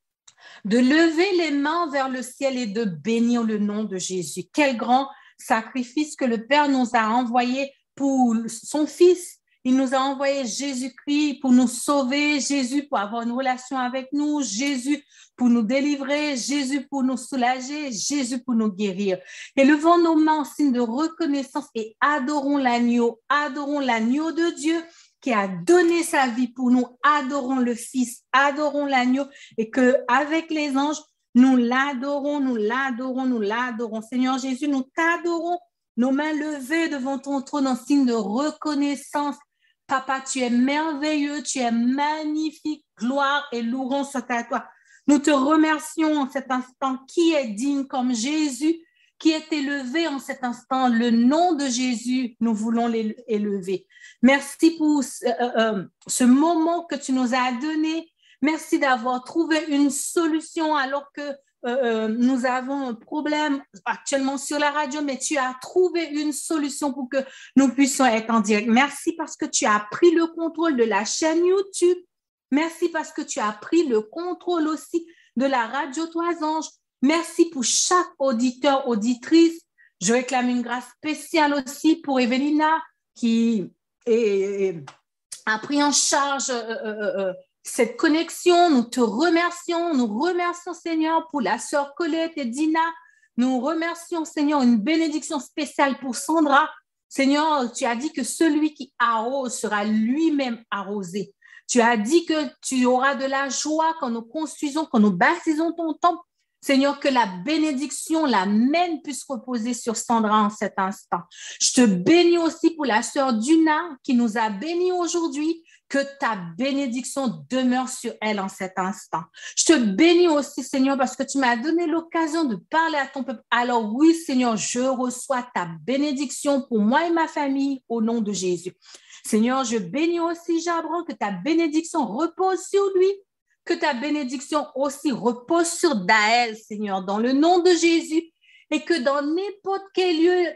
de lever les mains vers le ciel et de bénir le nom de Jésus. Quel grand sacrifice que le Père nous a envoyé pour son Fils. Il nous a envoyé Jésus-Christ pour nous sauver, Jésus pour avoir une relation avec nous, Jésus pour nous délivrer, Jésus pour nous soulager, Jésus pour nous guérir. Élevons nos mains en signe de reconnaissance et adorons l'agneau, adorons l'agneau de Dieu qui a donné sa vie pour nous, adorons le Fils, adorons l'agneau et qu'avec les anges, nous l'adorons, nous l'adorons, nous l'adorons. Seigneur Jésus, nous t'adorons, nos mains levées devant ton trône en signe de reconnaissance. Papa, tu es merveilleux, tu es magnifique, gloire et louange soit à toi. Nous te remercions en cet instant. Qui est digne comme Jésus, qui est élevé en cet instant? Le nom de Jésus, nous voulons l'élever. Merci pour ce, euh, euh, ce moment que tu nous as donné. Merci d'avoir trouvé une solution alors que euh, nous avons un problème actuellement sur la radio, mais tu as trouvé une solution pour que nous puissions être en direct. Merci parce que tu as pris le contrôle de la chaîne YouTube. Merci parce que tu as pris le contrôle aussi de la radio Toisange. Merci pour chaque auditeur, auditrice. Je réclame une grâce spéciale aussi pour Evelina qui est, est, a pris en charge euh, euh, euh, cette connexion. Nous te remercions. Nous remercions, Seigneur, pour la sœur Colette et Dina. Nous remercions, Seigneur, une bénédiction spéciale pour Sandra. Seigneur, tu as dit que celui qui arrose sera lui-même arrosé. Tu as dit que tu auras de la joie quand nous construisons, quand nous bâtissons ton temple. Seigneur, que la bénédiction, la même puisse reposer sur Sandra en cet instant. Je te bénis aussi pour la sœur Duna qui nous a bénis aujourd'hui. Que ta bénédiction demeure sur elle en cet instant. Je te bénis aussi, Seigneur, parce que tu m'as donné l'occasion de parler à ton peuple. Alors oui, Seigneur, je reçois ta bénédiction pour moi et ma famille au nom de Jésus. Seigneur, je bénis aussi Jabran, que ta bénédiction repose sur lui, que ta bénédiction aussi repose sur Daël, Seigneur, dans le nom de Jésus, et que dans n'importe quel lieu,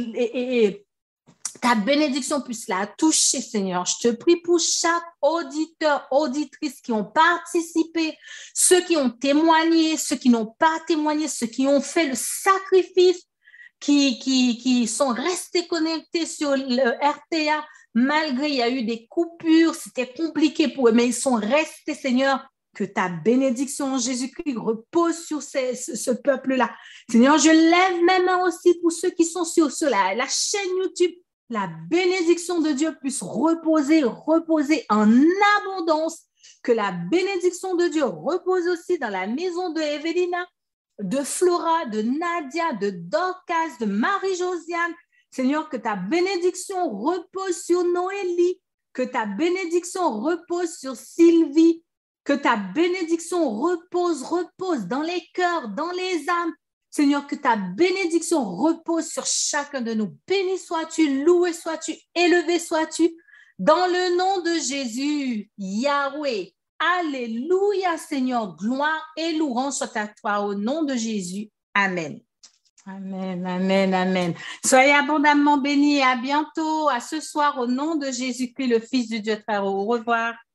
et, et, ta bénédiction puisse la toucher, Seigneur. Je te prie pour chaque auditeur, auditrice qui ont participé, ceux qui ont témoigné, ceux qui n'ont pas témoigné, ceux qui ont fait le sacrifice, qui, qui, qui sont restés connectés sur le R T A, malgré il y a eu des coupures, c'était compliqué pour eux, mais ils sont restés, Seigneur. que ta bénédiction en Jésus-Christ repose sur ces, ce, ce peuple-là. Seigneur, je lève mes mains aussi pour ceux qui sont sur cela, la chaîne YouTube. La bénédiction de Dieu puisse reposer, reposer en abondance. Que la bénédiction de Dieu repose aussi dans la maison de Evelina, de Flora, de Nadia, de Dorcas, de Marie-Josiane. Seigneur, que ta bénédiction repose sur Noélie, que ta bénédiction repose sur Sylvie, que ta bénédiction repose, repose dans les cœurs, dans les âmes. Seigneur, que ta bénédiction repose sur chacun de nous. Béni sois-tu, loué sois-tu, élevé sois-tu. Dans le nom de Jésus, Yahweh, alléluia Seigneur, gloire et louange soit à toi au nom de Jésus. Amen. Amen, amen, amen. Soyez abondamment bénis et à bientôt, à ce soir au nom de Jésus-Christ, le Fils du Dieu très haut. Au revoir.